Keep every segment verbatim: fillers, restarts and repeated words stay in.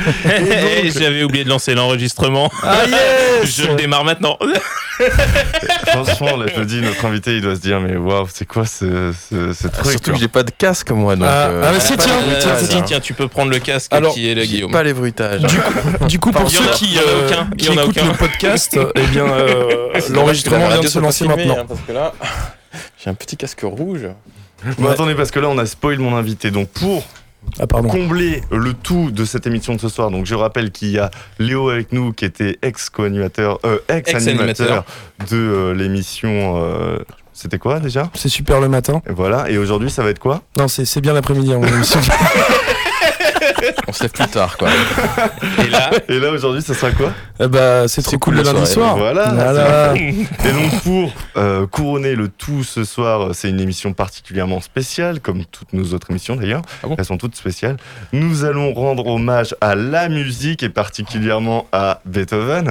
donc... J'avais oublié de lancer l'enregistrement. Ah yes. Je le démarre maintenant. Franchement, là, je le dis, notre invité, il doit se dire, mais waouh, c'est quoi ce, ce, ce truc? Surtout que j'ai pas de casque, moi. Donc, ah, euh, ah, mais c'est pas tiens, de bruitage, Tiens, hein. tiens, tiens, tu peux prendre le casque Alors, qui est là, J'ai Guillaume. pas les bruitages. Du coup, du coup pour Il y en ceux a- qui, il y en a euh, aucun, il qui y en a écoutent aucun. le podcast, eh bien, euh, l'enregistrement vient de se lancer maintenant. Hein, parce que là, j'ai un petit casque rouge. Bon, Ouais. attendez, parce que là, on a spoil mon invité. Donc, pour Ah, pardon. combler le tout de cette émission de ce soir, donc je rappelle qu'il y a Léo avec nous, qui était ex-co-animateur, euh, ex-animateur Ex-animateur. de euh, l'émission. euh, C'était quoi déjà? C'est super le matin. Et voilà. Et aujourd'hui, ça va être quoi? Non, c'est, c'est bien l'après-midi en émission. On se lève plus tard, quoi. Et là, Et là, aujourd'hui, ça sera quoi? Eh bah, c'est trop C'est cool cool le la lundi soirée. soir. Voilà. Voilà. Et donc pour euh, couronner le tout ce soir, c'est une émission particulièrement spéciale, comme toutes nos autres émissions d'ailleurs. Ah bon Elles sont toutes spéciales. Nous allons rendre hommage à la musique et particulièrement à Beethoven.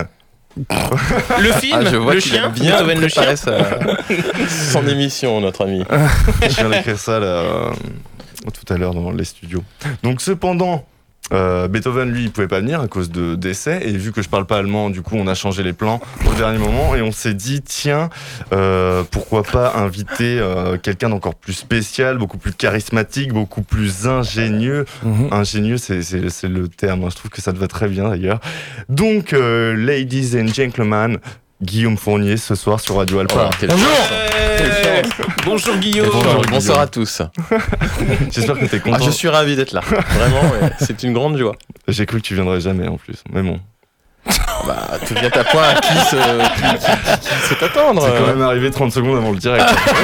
le film, Ah, je vois le qu'il chien, a bien Beethoven le chien. préparé sa... son émission, notre ami. Je viens d'écrire ça là, euh, tout à l'heure dans les studios. Donc cependant, euh, Beethoven lui il pouvait pas venir à cause de décès, et vu que je parle pas allemand, du coup on a changé les plans au dernier moment et on s'est dit tiens euh, pourquoi pas inviter euh, quelqu'un d'encore plus spécial, beaucoup plus charismatique, beaucoup plus ingénieux. Mhm. Ingénieux c'est, c'est, c'est le terme, hein. Je trouve que ça te va très bien d'ailleurs. Donc euh, ladies and gentlemen, Guillaume Fournier ce soir sur Radio Alpa. Oh, quelle Bonjour. chance. Ouais. Bonjour Guillaume. Bonjour, Bonjour, Guillaume. bonsoir à tous. J'espère que t'es content. Ah, je suis ravi d'être là. Vraiment, ouais, c'est une grande joie. J'ai cru que tu viendrais jamais en plus, mais bon. Bah, tu viens à point à qui se, qui, qui, qui, qui sait t'attendre. C'est quand même arrivé trente secondes avant le direct.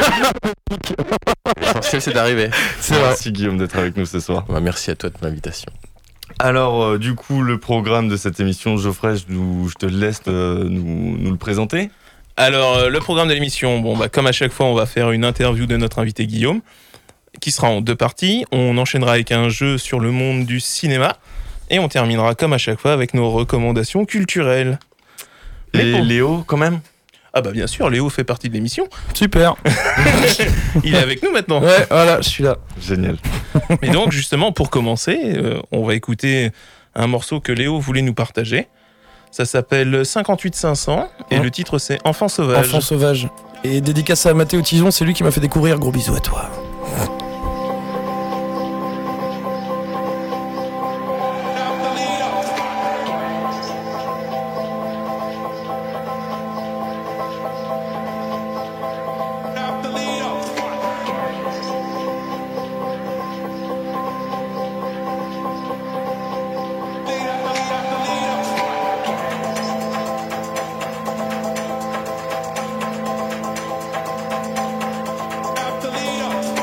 L'essentiel, c'est d'arriver. C'est vrai. Merci Guillaume d'être avec nous ce soir. Bah, merci à toi de l'invitation. Alors euh, du coup le programme de cette émission, Geoffrey, je, nous- je te laisse euh, nous, nous le présenter. Alors, euh, le programme de l'émission, bon, bah, comme à chaque fois, on va faire une interview de notre invité Guillaume, qui sera en deux parties. On enchaînera avec un jeu sur le monde du cinéma, et on terminera comme à chaque fois avec nos recommandations culturelles. Mais Et pour- Léo quand même. Ah bah bien sûr, Léo fait partie de l'émission. Super. Il est avec nous maintenant. Ouais, voilà, je suis là. Génial. Et donc, justement, pour commencer, euh, on va écouter un morceau que Léo voulait nous partager. Ça s'appelle cinquante-huit cinq cents et Hein le titre c'est Enfant sauvage. Enfant sauvage. Et dédicace à Mathéo Tison, c'est lui qui m'a fait découvrir. Gros bisous à toi. After leader.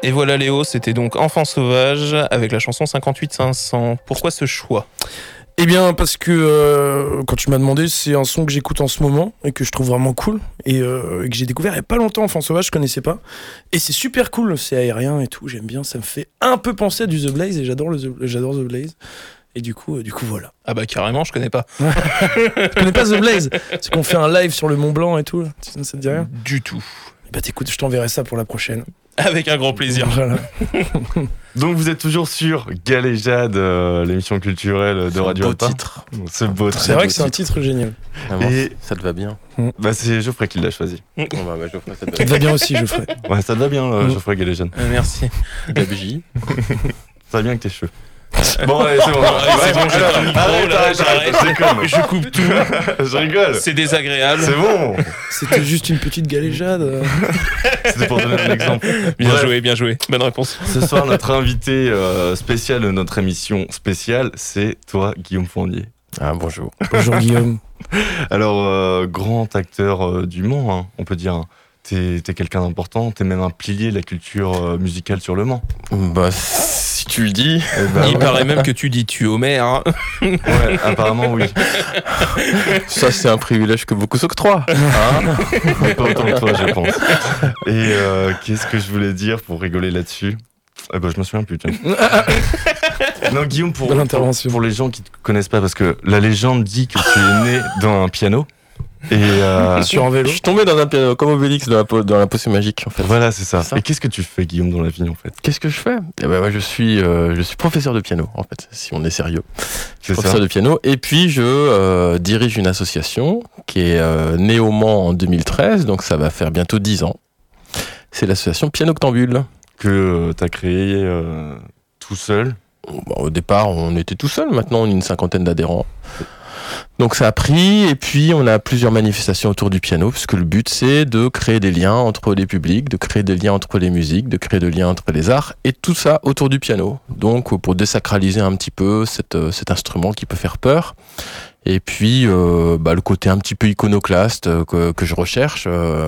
Et voilà Léo, c'était donc Enfant Sauvage avec la chanson cinquante-huit cinq cents. Pourquoi ce choix ? Eh bien, parce que euh, quand tu m'as demandé, c'est un son que j'écoute en ce moment et que je trouve vraiment cool et, euh, et que j'ai découvert il y a pas longtemps. Enfant Sauvage, je connaissais pas. Et c'est super cool, c'est aérien et tout, j'aime bien. Ça me fait un peu penser à du The Blaze et j'adore, le The, j'adore The Blaze. Et du coup, euh, du coup, voilà. Ah bah carrément, je connais pas. Tu connais pas The Blaze ? C'est qu'on fait un live sur le Mont Blanc et tout. Là. Ça te dit rien ? Du tout. Bah t'écoutes, je t'enverrai ça pour la prochaine. Avec un grand plaisir. Voilà. Donc vous êtes toujours sur Galéjade, euh, l'émission culturelle de Radio beau Alpa. titre. C'est beau. C'est vrai que c'est un titre génial. Vraiment, Et- ça te va bien. Bah c'est Geoffrey qui l'a choisi. Bon, bah, bah, Geoffrey, ça te va Ça te va bien aussi, Geoffrey. Ouais, ça te va bien, euh, Mm. Geoffrey Galéjade. Euh, merci. bien. Gabegie. Ça va bien avec tes cheveux. Bon, allez, c'est bon. Bon, allez, c'est bon, j'ai alors, pris le micro, arrête, là, arrête, j'arrête. arrête, je déconne. Je coupe tout. Je rigole. C'est désagréable. C'est bon. C'était juste une petite galéjade. euh. C'était pour donner un exemple. Bien Bref. joué, bien joué. Bonne réponse. Ce soir, notre invité euh, spécial de notre émission spéciale, c'est toi, Guillaume Fournier. Ah, bonjour. Bonjour Guillaume. Alors, euh, grand acteur euh, du Mans, hein, on peut dire. T'es, t'es quelqu'un d'important, t'es même un pilier de la culture euh, musicale sur le Mans. Bah, si tu le dis. Eh ben, Il ouais. paraît même que tu dis tu Homer. Hein. Ouais, apparemment, oui. Ça, c'est un privilège que beaucoup s'octroient. Hein. Mais pas autant que toi, je pense. Et euh, qu'est-ce que je voulais dire pour rigoler là-dessus ? Eh ben, je me souviens plus, tiens. Non, Guillaume, pour, Bonne pour, intervention. pour les gens qui te connaissent pas, parce que la légende dit que tu es né dans un piano. Et euh, Sur un Je vélo. suis tombé dans un piano comme Obélix dans la, po- dans la potion magique, en fait. voilà, c'est ça. C'est ça. Et qu'est-ce que tu fais, Guillaume, dans la vie, en fait ? Qu'est-ce que je fais ? Eh ben, moi, je suis, euh, je suis professeur de piano, en fait, si on est sérieux. C'est Professeur de piano. Et puis, je euh, dirige une association qui est euh, née au Mans en deux mille treize, donc ça va faire bientôt dix ans. C'est l'association Pianoctambule. Que tu as créé euh, tout seul. Bon, au départ, on était tout seul. Maintenant, on est une cinquantaine d'adhérents. Donc ça a pris, et puis on a plusieurs manifestations autour du piano, puisque le but c'est de créer des liens entre les publics, de créer des liens entre les musiques, de créer des liens entre les arts, et tout ça autour du piano. Donc pour désacraliser un petit peu cet, cet instrument qui peut faire peur, et puis euh, bah, le côté un petit peu iconoclaste euh, que, que je recherche, euh,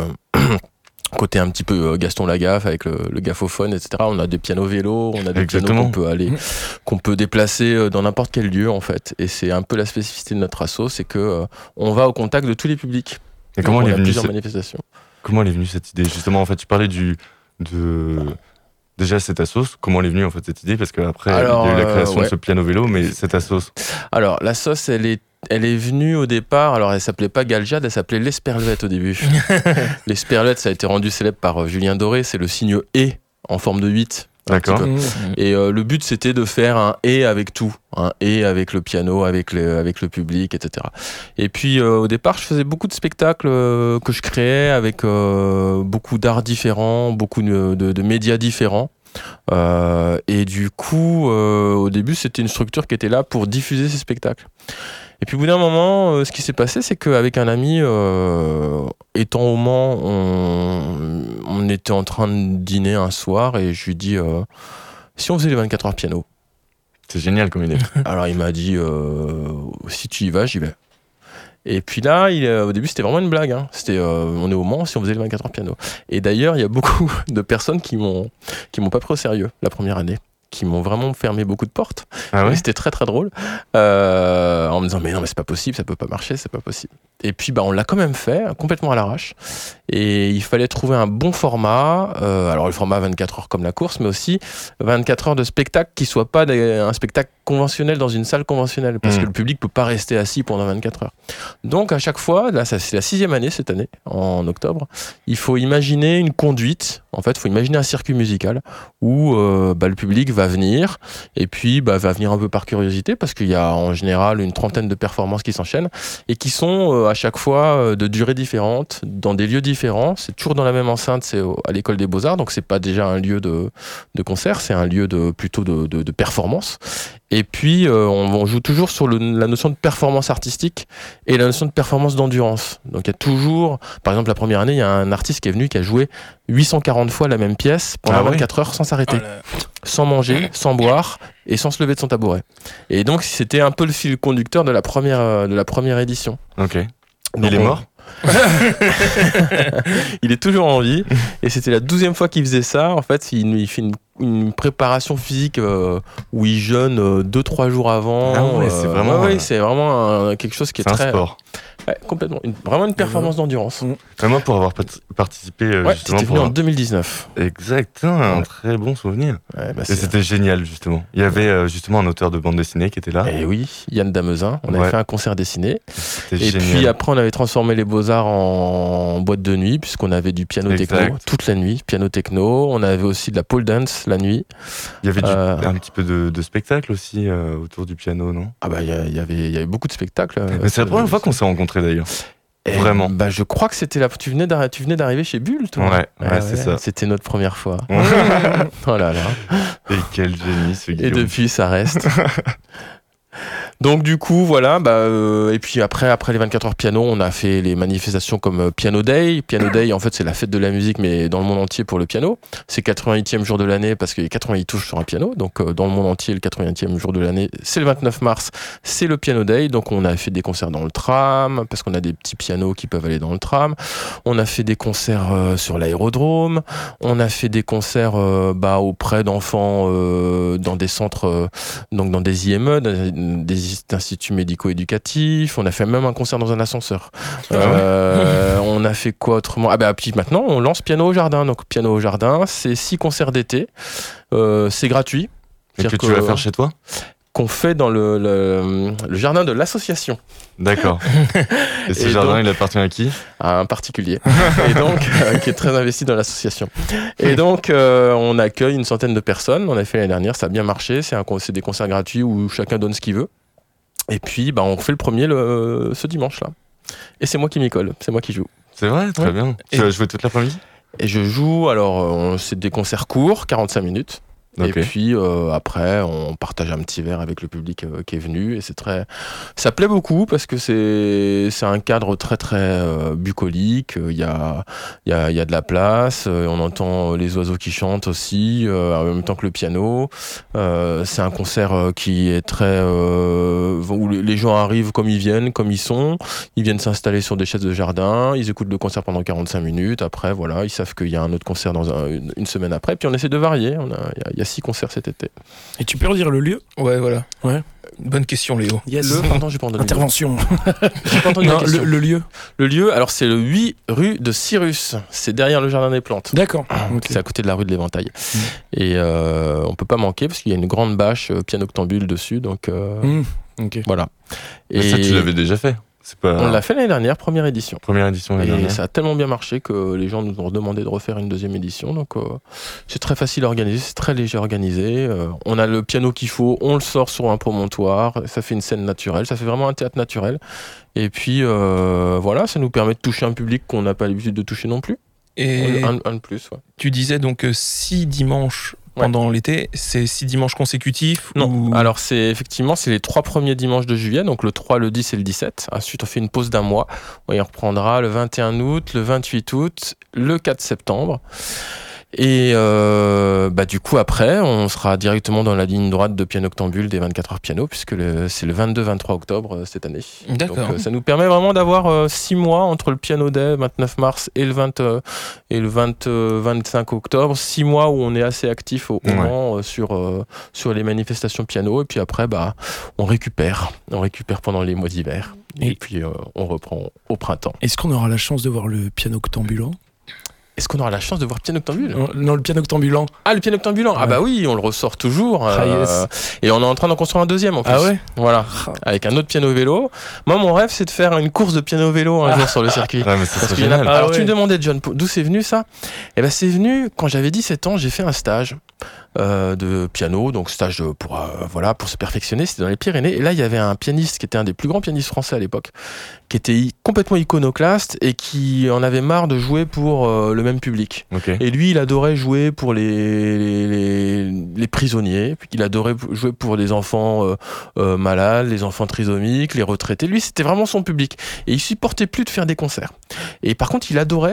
côté un petit peu euh, Gaston Lagaffe avec le, le gaffophone, et cetera. On a des pianos vélos, on a des Exactement. pianos qu'on peut aller, qu'on peut déplacer euh, dans n'importe quel lieu en fait. Et c'est un peu la spécificité de notre asso, c'est que euh, on va au contact de tous les publics. Et comment Donc, elle, on est a venue, plusieurs ce- manifestations. comment elle est venue cette idée ? Justement, en fait, tu parlais du, de... Déjà, cette assos, comment elle est venue, en fait, cette idée ? Parce qu'après, il y Alors, a eu la euh, création ouais. de ce piano-vélo, mais cette assos... Alors la sauce, elle est elle est venue au départ, alors elle s'appelait pas Galjade, elle s'appelait l'Esperluette au début. L'Esperluette, ça a été rendu célèbre par euh, Julien Doré, c'est le signe E en forme de huit. un D'accord. petit peu. Mmh. Et euh, le but, c'était de faire un et avec tout, un et avec le piano, avec le, avec le public, et cetera. Et puis euh, au départ, je faisais beaucoup de spectacles euh, que je créais avec euh, beaucoup d'arts différents, beaucoup de, de, de médias différents. Euh, et du coup, euh, au début, c'était une structure qui était là pour diffuser ces spectacles. Et puis au bout d'un moment, euh, ce qui s'est passé, c'est qu'avec un ami, euh, étant au Mans, on, on était en train de dîner un soir et je lui dis euh, si on faisait les vingt-quatre heures piano. C'est génial comme idée. Alors il m'a dit euh, si tu y vas, j'y vais. Et puis là, il, euh, au début, c'était vraiment une blague. Hein. C'était, euh, on est au Mans si on faisait les vingt-quatre heures piano. Et d'ailleurs, il y a beaucoup de personnes qui m'ont, qui m'ont pas pris au sérieux la première année, qui m'ont vraiment fermé beaucoup de portes. Ah ouais Et c'était très très drôle, euh, en me disant mais non mais c'est pas possible, ça peut pas marcher, c'est pas possible. Et puis bah on l'a quand même fait, complètement à l'arrache. Et il fallait trouver un bon format. Euh, alors le format vingt-quatre heures comme la course, mais aussi vingt-quatre heures de spectacle qui soit pas des, un spectacle conventionnel dans une salle conventionnelle, parce Mmh. que le public peut pas rester assis pendant vingt-quatre heures. Donc à chaque fois, là ça, c'est la sixième année cette année, en octobre, il faut imaginer une conduite. En fait, il faut imaginer un circuit musical où euh, bah, le public va venir et puis bah, va venir un peu par curiosité, parce qu'il y a en général une trentaine de performances qui s'enchaînent et qui sont euh, à chaque fois euh, de durées différentes, dans des lieux différents. C'est toujours dans la même enceinte, c'est au- à l'école des Beaux-Arts, donc c'est pas déjà un lieu de, de concert, c'est un lieu de, plutôt de, de, de performance. Et puis euh, on, on joue toujours sur le, la notion de performance artistique et la notion de performance d'endurance. Donc il y a toujours, par exemple la première année, il y a un artiste qui est venu qui a joué huit cent quarante fois la même pièce pendant Ah ouais vingt-quatre heures sans s'arrêter, Oh là. sans manger, sans boire et sans se lever de son tabouret. Et donc c'était un peu le fil conducteur de la première, euh, de la première édition. Ok. Donc, il est on- mort Il est toujours en vie. Et c'était la douzième fois qu'il faisait ça. En fait, il, il fait une, une préparation physique euh, où il jeûne euh, deux trois jours avant. Ah ouais, c'est vraiment, ouais, ouais, euh, c'est vraiment un- quelque chose qui est, C'est un très. sport. Ouais, complètement. Une- vraiment une performance d'endurance. Et moi, pour avoir pat- participé euh, Ouais, justement. c'était pour venu en un- deux mille dix-neuf. Exact, un Ouais. très bon souvenir. Ouais, bah, Et c'est- c'était génial, justement. Il y avait euh, justement un auteur de bande dessinée qui était là. Eh oui, Yann Damezin. On avait Ouais. fait un concert dessiné. C'était Et génial. puis après, on avait transformé les Beaux-Arts en boîte de nuit, puisqu'on avait du piano Exact. techno toute la nuit, piano techno. On avait aussi de la pole dance la nuit. Il y avait du- Euh, un petit peu de, de spectacle aussi euh, autour du piano, non? Ah bah, il y, a- il y avait, il y avait beaucoup de spectacles. euh, Mais c'est la euh, première fois qu'on s'est rencontrés d'ailleurs. Et Vraiment. Bah, je crois que c'était là. Tu venais d'arri- tu venais d'arriver chez Bulle, toi. Ouais, ouais, c'est ça. C'était notre première fois. Ouais. Oh là là. Et quel génie ce Et Guillaume. depuis, ça reste. Donc du coup, voilà. Bah, euh, et puis après, après les vingt-quatre heures piano, on a fait les manifestations comme euh, Piano Day. Piano Day, en fait, c'est la fête de la musique, mais dans le monde entier pour le piano. C'est quatre-vingt-huitième jour de l'année parce qu'il y a quatre-vingt-huit touches sur un piano. Donc euh, dans le monde entier, le quatre-vingt-huitième jour de l'année, c'est le vingt-neuf mars. C'est le Piano Day. Donc on a fait des concerts dans le tram parce qu'on a des petits pianos qui peuvent aller dans le tram. On a fait des concerts euh, sur l'aérodrome. On a fait des concerts euh, bah, auprès d'enfants euh, dans des centres, euh, donc dans des I M E, dans des instituts médico-éducatifs. On a fait même un concert dans un ascenseur. Euh, on a fait quoi autrement? Ah bah puis maintenant on lance Piano au Jardin. Donc Piano au Jardin, c'est six concerts d'été. Euh, c'est gratuit. Et que C'est-à-dire tu vas faire chez toi? qu'on fait dans le, le, le jardin de l'association. D'accord. Et ce Et jardin, donc- il appartient à qui? À un particulier et donc euh, qui est très investi dans l'association. Et donc euh, on accueille une centaine de personnes. On a fait l'année dernière, ça a bien marché. C'est un con- c'est des concerts gratuits où chacun donne ce qu'il veut. Et puis bah on fait le premier le, ce dimanche là. Et c'est moi qui m'y colle, c'est moi qui joue. C'est vrai, très Ouais. bien. Et- Tu vas jouer toute l'après-midi? Et je joue alors euh, on- c'est des concerts courts, quarante-cinq minutes. Ok. Et puis euh, après, on partage un petit verre avec le public euh, qui est venu et c'est très, ça plaît beaucoup parce que c'est c'est un cadre très très euh, bucolique. Il y a il y a il y a de la place. euh, on entend les oiseaux qui chantent aussi euh, en même temps que le piano. Euh, c'est un concert euh, qui est très euh, où les- les gens arrivent comme ils viennent, comme ils sont. Ils viennent s'installer sur des chaises de jardin. Ils écoutent le concert pendant quarante-cinq minutes. Après, voilà, ils savent qu'il y a un autre concert dans un- une, une semaine après. Puis on essaie de varier. On a il y a- il y a six concerts cet été. Et tu peux redire le lieu? Ouais, voilà. Ouais. Bonne question, Léo. Yes. Le, pardon, j'ai pas entendu. Intervention. J'ai pas entendu la Non, le, question. le lieu. Le lieu, alors c'est le huit rue de Cyrus. C'est derrière le jardin des plantes. D'accord. Ok. C'est à côté de la rue de l'Éventail. Et euh, on peut pas manquer parce qu'il y a une grande bâche euh, piano-octambule dessus. Donc euh, Mmh. Ok. voilà. Mais ça, tu l'avais déjà fait. C'est pas. On l'a fait l'année dernière, première édition. Première édition l'année Et dernière. ça a tellement bien marché que les gens nous ont demandé de refaire une deuxième édition. Donc euh, c'est très facile à organiser, c'est très léger à organiser. Euh, on a le piano qu'il faut, on le sort sur un promontoire, ça fait une scène naturelle, ça fait vraiment un théâtre naturel. Et puis euh, voilà, ça nous permet de toucher un public qu'on n'a pas l'habitude de toucher non plus. Et Un, un de plus, ouais. tu disais donc euh, six dimanches pendant l'été, c'est six dimanches consécutifs? Non, ou- alors c'est effectivement c'est les trois premiers dimanches de juillet, donc le trois, le dix et le dix-sept. Ensuite on fait une pause d'un mois. On reprendra le vingt et un août, le vingt-huit août, le quatre septembre. Et euh, bah du coup après on sera directement dans la ligne droite de Piano Octambule des vingt-quatre heures piano puisque le, c'est le vingt-deux vingt-trois octobre euh, cette année. D'accord. Donc euh, ça nous permet vraiment d'avoir euh, six mois entre le Piano Day vingt-neuf mars et le vingt euh, et le vingt, euh, vingt-cinq octobre, six mois où on est assez actif au, au Ouais. Mans, euh, sur euh, sur les manifestations piano et puis après bah on récupère, on récupère pendant les mois d'hiver et, Et- puis euh, on reprend au printemps. Est-ce qu'on aura la chance de voir le piano octambulant? Est-ce qu'on aura la chance de voir Piano Octambule? Non, non, le piano octambulant. Ah, le piano octambulant. Ah Ouais. bah oui, on le ressort toujours. Ah, euh, yes. Et on est en train d'en construire un deuxième en plus. Ah ouais? Voilà, Ah. avec un autre piano vélo. Moi, mon rêve, c'est de faire une course de piano vélo un Ah. jour sur le circuit. Ouais, mais ça Parce serait qu'il y en a- génial. Ah Alors ouais. tu me demandais, John, d'où c'est venu ça? Eh ben c'est venu quand j'avais dix-sept ans, j'ai fait un stage euh, de piano, donc stage de- pour euh, voilà pour se perfectionner. C'était dans les Pyrénées. Et là, il y avait un pianiste qui était un des plus grands pianistes français à l'époque, qui était i- complètement iconoclaste et qui en avait marre de jouer pour euh, le même public. Ok. Et lui, il adorait jouer pour les, les, les, les prisonniers, puis il adorait jouer pour les enfants euh, euh, malades, les enfants trisomiques, les retraités. Lui, c'était vraiment son public. Et il supportait plus de faire des concerts. Et par contre, il adorait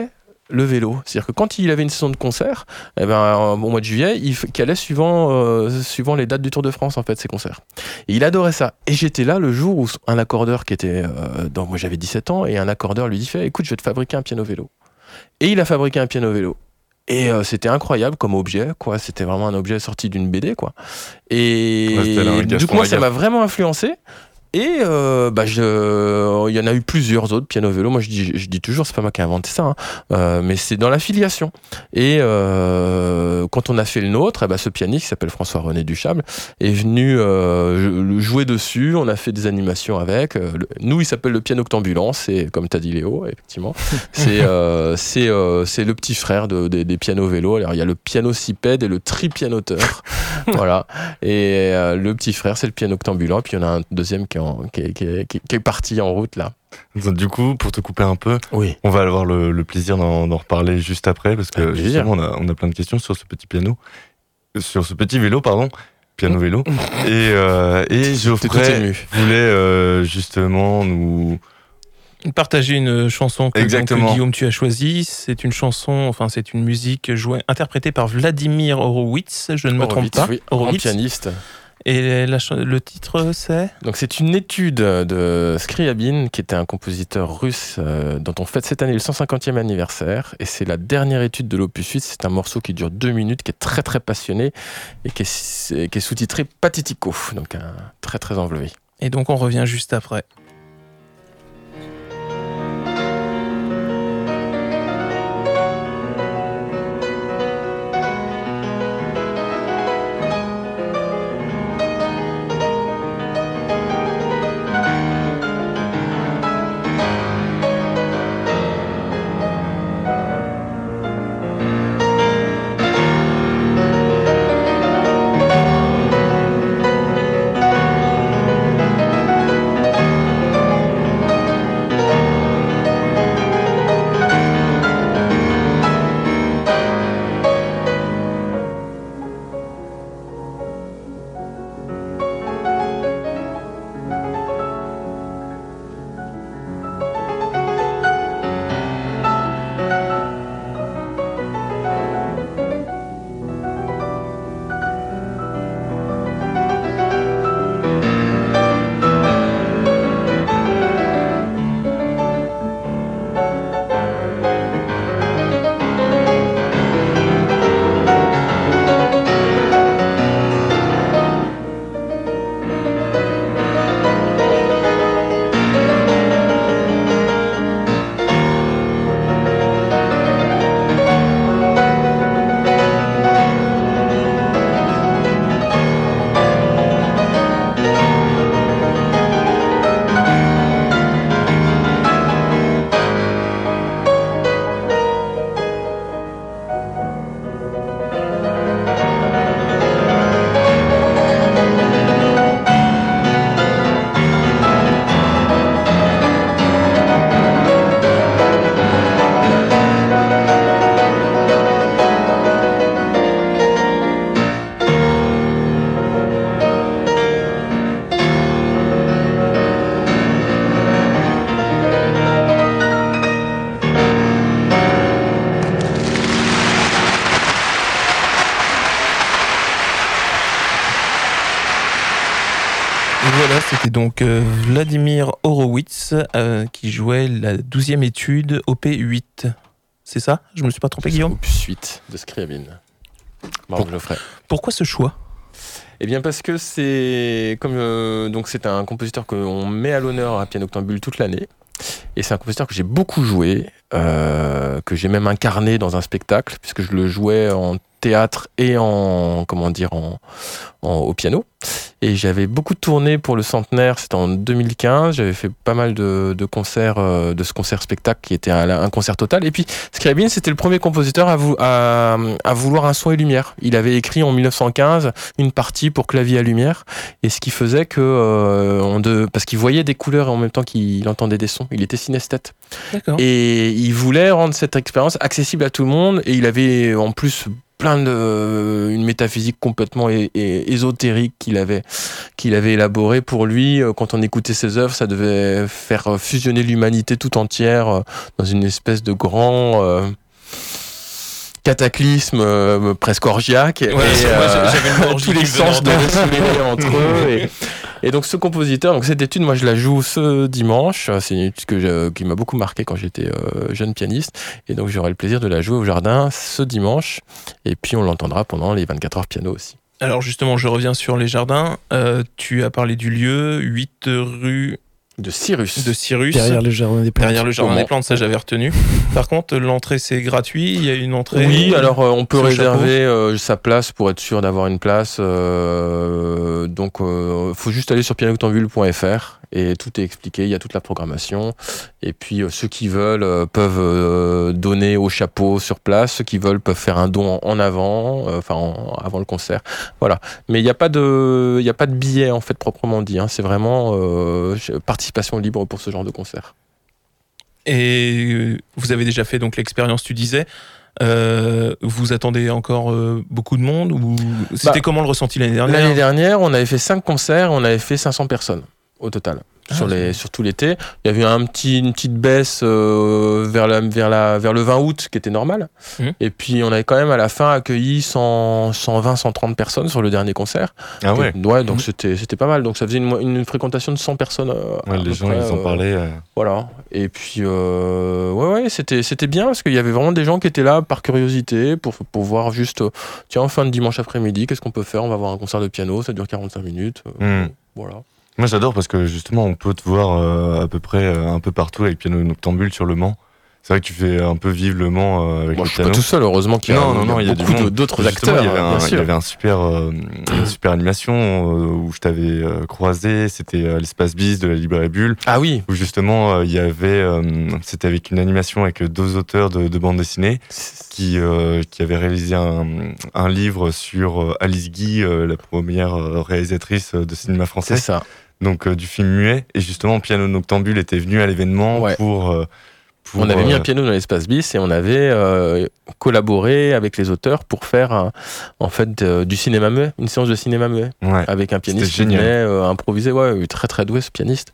le vélo. C'est-à-dire que quand il avait une saison de concert, eh ben, au mois de juillet, il f- qu'il allait suivant, euh, suivant les dates du Tour de France, en fait, ses concerts. Et il adorait ça. Et j'étais là le jour où un accordeur qui était, euh, dans, moi j'avais dix-sept ans, et un accordeur lui dit, fait, écoute, je vais te fabriquer un piano vélo. Et il a fabriqué un piano vélo. Et euh, c'était incroyable comme objet, quoi. C'était vraiment un objet sorti d'une B D, quoi. Et Ouais, c'était là, un du Gaston coup, moi, ça Lagaffe. m'a vraiment influencé. Et euh, bah, je, il y en a eu plusieurs autres piano vélo. Moi, je dis, je dis toujours, c'est pas moi qui ai inventé ça, hein, euh, mais c'est dans l'affiliation. Et euh, quand on a fait le nôtre, eh ben, ce pianiste qui s'appelle François-René Duchable est venu euh, jouer dessus. On a fait des animations avec. Euh, le- nous, il s'appelle le piano octambulant. C'est comme t'as dit, Léo, effectivement. C'est euh, c'est euh, c'est le petit frère de, des, des pianos vélo. Alors, il y a le pianocipède et le tripianoteur. Voilà. Et euh, le petit frère, c'est le piano octambulant. Puis il y en a un deuxième qui est, en- qui est, qui est- qui est- qui est parti en route, là. Du coup, pour te couper un peu, Oui. on va avoir le, le plaisir d'en, d'en reparler juste après, parce que Avec plaisir. justement, on a, on a plein de questions sur ce petit piano, sur ce petit vélo, pardon, piano vélo. Et, euh, et T'es tout Geoffrey ému. voulait euh, justement nous... Partager une chanson que donc, Exactement. Guillaume tu as choisie. C'est une chanson, enfin c'est une musique jouée, interprétée par Vladimir Horowitz, je ne me trompe Horowitz, pas. oui, grand Horowitz. pianiste. Et la ch- le titre c'est Donc c'est une étude de Scriabine, qui était un compositeur russe euh, dont on fête cette année le cent cinquantième anniversaire. Et c'est la dernière étude de l'opus huit. C'est un morceau qui dure deux minutes, qui est très très passionné et qui est, qui est sous-titré Patetico. Donc un très très enlevé. Et donc on revient juste après. Voilà, c'était donc euh, Vladimir Horowitz euh, qui jouait la douzième étude O P huit. C'est ça? Je me suis pas trompé, Guillaume? Opus huit de Scriabine. Marc Geoffrey. Pourquoi ce choix? Eh bien parce que c'est comme euh, donc c'est un compositeur qu'on met à l'honneur à Piano Octambule toute l'année, et c'est un compositeur que j'ai beaucoup joué, euh, que j'ai même incarné dans un spectacle puisque je le jouais en théâtre et en comment dire en, en au piano. Et j'avais beaucoup tourné pour le centenaire, c'était en deux mille quinze. J'avais fait pas mal de, de concerts, euh, de ce concert-spectacle qui était un, un concert total. Et puis Scriabine, c'était le premier compositeur à, vou- à, à vouloir un son et lumière. Il avait écrit en mille neuf cent quinze une partie pour clavier à lumière, et ce qui faisait que euh, on de, parce qu'il voyait des couleurs et en même temps qu'il entendait des sons. Il était synesthète. D'accord. Et il voulait rendre cette expérience accessible à tout le monde, et il avait en plus plein de une métaphysique complètement é- é- ésotérique qu'il avait qu'il avait élaboré pour lui. Quand on écoutait ses œuvres, ça devait faire fusionner l'humanité tout entière dans une espèce de grand euh, cataclysme euh, presque orgiaque. Ouais, et moi, euh, j'avais une orgie tous les qui me venait sens en devaient tête. se mêler entre eux. Et, et donc ce compositeur, donc cette étude, moi je la joue ce dimanche. C'est une étude que je- qui m'a beaucoup marqué quand j'étais euh, jeune pianiste. Et donc j'aurai le plaisir de la jouer au jardin ce dimanche. Et puis on l'entendra pendant les vingt-quatre heures piano aussi. Alors justement, je reviens sur les jardins. Euh, tu as parlé du lieu, huit rue De Cyrus. de Cyrus. Derrière le jardin des plantes. Derrière le jardin Comment des plantes, ça j'avais retenu. Par contre, l'entrée c'est gratuit, il y a une entrée. Oui, alors euh, on peut sur le réserver euh, sa place pour être sûr d'avoir une place. Euh, donc, il euh, faut juste aller sur piano octambule point f r et tout est expliqué. Il y a toute la programmation. Et puis, euh, ceux qui veulent euh, peuvent euh, donner au chapeau sur place. Ceux qui veulent peuvent faire un don en, en avant, euh, enfin en- avant le concert. Voilà. Mais il n'y a pas de, il y a pas de billet en fait proprement dit. Hein. C'est vraiment euh, participation libre pour ce genre de concert. Et euh, vous avez déjà fait donc l'expérience, tu disais. Euh, vous attendez encore euh, beaucoup de monde ou c'était Bah, comment le ressenti l'année dernière? L'année dernière, on avait fait cinq concerts, on avait fait cinq cents personnes au total. Ah, sur, les, c'est- sur tout l'été. Il y avait un petit, une petite baisse euh, vers, la, vers, la, vers le vingt août qui était normale. Mmh. Et puis on avait quand même à la fin accueilli cent, cent vingt, cent trente personnes sur le dernier concert. Ah ouais. Ouais, donc Mmh. c'était, c'était pas mal. Donc ça faisait une, une fréquentation de cent personnes. euh, à Ouais, peu les gens, près, ils en euh, parlaient. euh, Voilà. Et puis, euh, ouais, ouais, c'était, c'était bien parce qu'il y avait vraiment des gens qui étaient là par curiosité pour, pour voir juste, euh, tiens, en fin de dimanche après-midi, qu'est-ce qu'on peut faire? On va voir un concert de piano, ça dure quarante-cinq minutes. euh, hmm. Voilà. Moi, j'adore parce que justement, on peut te voir euh, à peu près euh, un peu partout avec Piano Noctambule sur Le Mans. C'est vrai que tu fais un peu vivre Le Mans euh, avec Moi, le je suis pas piano. tout seul, heureusement qu'il y a, Non, non, non, il y a du beaucoup de- monde. d'autres Justement, acteurs. Il y avait hein, un, bien il y sûr. avait un super, euh, une super animation euh, où je t'avais euh, croisé. C'était à l'espace Bis de la Librairie Bulle. Ah oui, Où justement, euh, il y avait. euh, c'était avec une animation avec deux auteurs de, de bande dessinée qui, euh, qui avaient réalisé un, un livre sur euh, Alice Guy, euh, la première euh, réalisatrice de cinéma c'est français. ça. Donc euh, du film muet. Et justement, Piano Noctambule était venu à l'événement Ouais. pour. euh, pour, On avait mis euh, un piano dans l'espace bis et on avait euh, collaboré avec les auteurs pour faire un- en fait euh, du cinéma muet, une séance de cinéma muet Ouais. avec un pianiste qui C'était génial. venait euh, improviser. Ouais, il est très très doué ce pianiste.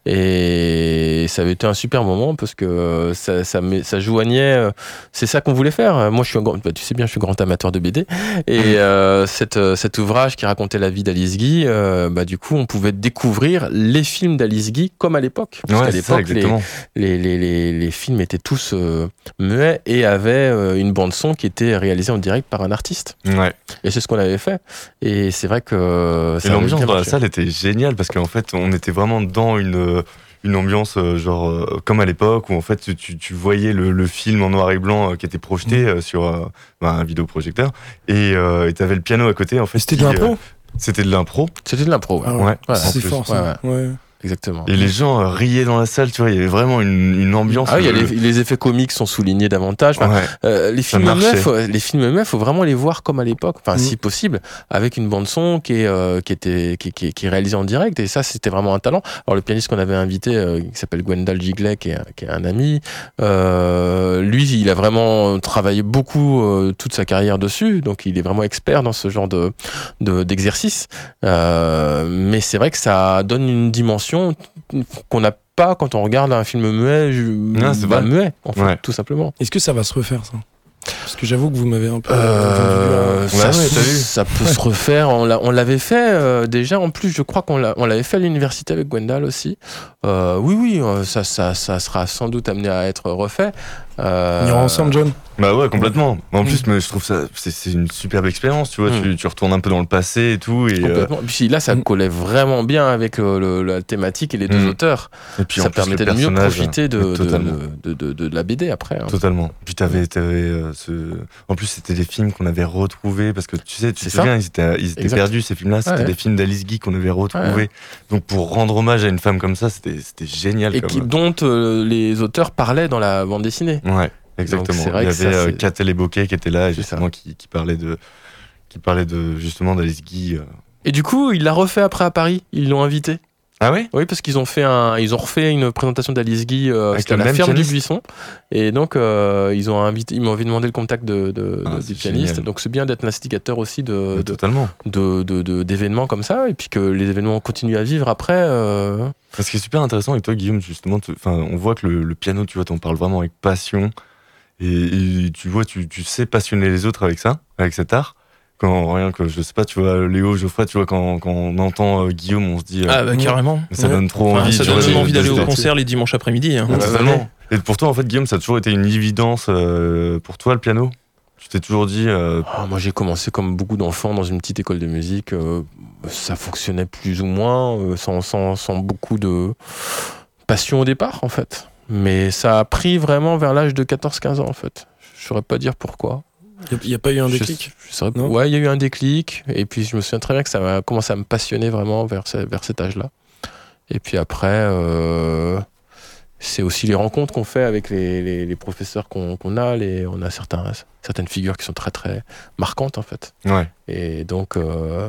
Et ça avait été un super moment parce que euh, ça, ça, met- ça joignait. euh, c'est ça qu'on voulait faire. Moi, je suis un grand, bah, tu sais bien, je suis grand amateur de B D et euh, cette, euh, cet ouvrage qui racontait la vie d'Alice Guy, euh, bah, du coup, on pouvait découvrir les films d'Alice Guy comme à l'époque. Parce Ouais, qu'à c'est ça, l'époque, les, exactement. les, les, les, les films étaient tous euh, muets et avaient euh, une bande son qui était réalisée en direct par un artiste. Ouais. Et c'est ce qu'on avait fait. Et c'est vrai que euh, ça Et avait l'ambiance bien dans la marché. salle était géniale parce qu'en fait, on était vraiment dans une, une ambiance euh, genre euh, comme à l'époque où en fait tu, tu voyais le, le film en noir et blanc euh, qui était projeté euh, sur euh, bah, un vidéoprojecteur et euh, tu avais le piano à côté en fait. C'était de qui, l'impro euh, C'était de l'impro. C'était de l'impro. Ouais. Ah Ouais. Ouais, C'est en plus. fort ça. Ouais. Exactement. Et les gens euh, riaient dans la salle, tu vois, il y avait vraiment une, une ambiance. Ah oui, il y a euh, les, les effets comiques sont soulignés davantage. Enfin, ouais. Euh, les Ça films marchait. muets, faut, les films muets, faut vraiment les voir comme à l'époque, enfin Mm. si possible, avec une bande son qui est euh, qui était qui, qui, qui est réalisée en direct. Et ça, c'était vraiment un talent. Alors le pianiste qu'on avait invité, euh, qui s'appelle Gwendal Giglet, qui est, un- qui est un ami, euh, lui, il a vraiment travaillé beaucoup euh, toute sa carrière dessus, donc il est vraiment expert dans ce genre de de- d'exercice. Euh, mais c'est vrai que ça donne une dimension qu'on n'a pas quand on regarde un film muet, Ah, c'est bah, vrai. muet, en fait, Ouais. tout simplement. Est-ce que ça va se refaire ça? Parce que j'avoue que vous m'avez un peu. Euh, Ouais, ça, ouais, se- t'as vu. ça peut se refaire. On, l'a- on l'avait fait euh, déjà. En plus, je crois qu'on l'a- on l'avait fait à l'université avec Gwendal aussi. Euh, oui, oui, euh, ça, ça, ça sera sans doute amené à être refait. Euh, On ira ensemble, John. Bah ouais, complètement. En Mm. plus, mais je trouve ça, c'est c'est une superbe expérience, tu vois. Mm. Tu, tu retournes un peu dans le passé et tout. Et, euh, Complètement. Et puis là, ça Mm. collait vraiment bien avec euh, le- la thématique et les deux Mm. auteurs. et puis Ça en plus, le permettait de mieux personnage, profiter de, mais de, totalement. de, de- de- de la B D après. hein. Totalement. Puis t'avais, t'avais euh, ce. En plus, c'était des films qu'on avait retrouvés parce que tu sais, tu C'est te ça. souviens, ils étaient, ils étaient Exact. perdus ces films-là. C'était Ouais. des films d'Alice Guy qu'on avait retrouvés. Ouais. Donc pour rendre hommage à une femme comme ça, c'était, c'était génial. Et comme... qui, dont euh, les auteurs parlaient dans la bande dessinée. Ouais, exactement. c'est vrai Il y que ça, avait euh, c'est- Catel et Bocquet qui était là, et C'est justement, qui, qui parlait de, qui parlait de justement d'Alice Guy. euh. Et du coup, il l'a refait après à Paris. Ils l'ont invité. Ah ouais. Oui, parce qu'ils ont fait un, ils ont refait une présentation d'Alice Guy euh, Avec c'était à le la même ferme pianiste du Buisson, et donc euh, ils ont invité, ils m'ont demandé le contact de, de- Ah, de- c'est du pianiste. génial. Donc c'est bien d'être l'instigateur aussi de, Mais de, totalement. de, de- de- d'événements comme ça, et puis que les événements continuent à vivre après. euh, Ce qui est super intéressant avec toi, Guillaume, justement, te- enfin, on voit que le, le piano, tu vois, t'en parles vraiment avec passion. et, et tu vois, tu, tu sais passionner les autres avec ça, avec cet art. Quand rien que, je sais pas, tu vois, Léo, Geoffrey, tu vois, quand, quand on entend euh, Guillaume, on se dit. Euh, Ah bah carrément. ça Ouais. donne trop Enfin, envie. ça tu donne vois, même de- envie de- d'aller de- au concert les dimanches après-midi. Hein. Ouais, Bah, totalement. Et pour toi, en fait, Guillaume, ça a toujours été une évidence euh, pour toi, le piano. Tu t'es toujours dit. Euh... Ah, moi, j'ai commencé comme beaucoup d'enfants dans une petite école de musique. Euh, ça fonctionnait plus ou moins, euh, sans, sans, sans beaucoup de passion au départ, en fait. Mais ça a pris vraiment vers l'âge de quatorze quinze ans, en fait. Je saurais pas dire pourquoi. Il n'y a pas eu un Je- déclic je saurais- Non Ouais, il y a eu un déclic. Et puis, je me souviens très bien que ça a commencé à me passionner vraiment vers, ce- vers cet âge-là. Et puis après, euh, c'est aussi les rencontres qu'on fait avec les, les, les professeurs qu'on, qu'on a. Les, on a certains, certaines figures qui sont très, très marquantes, en fait. Ouais. Et donc... Euh,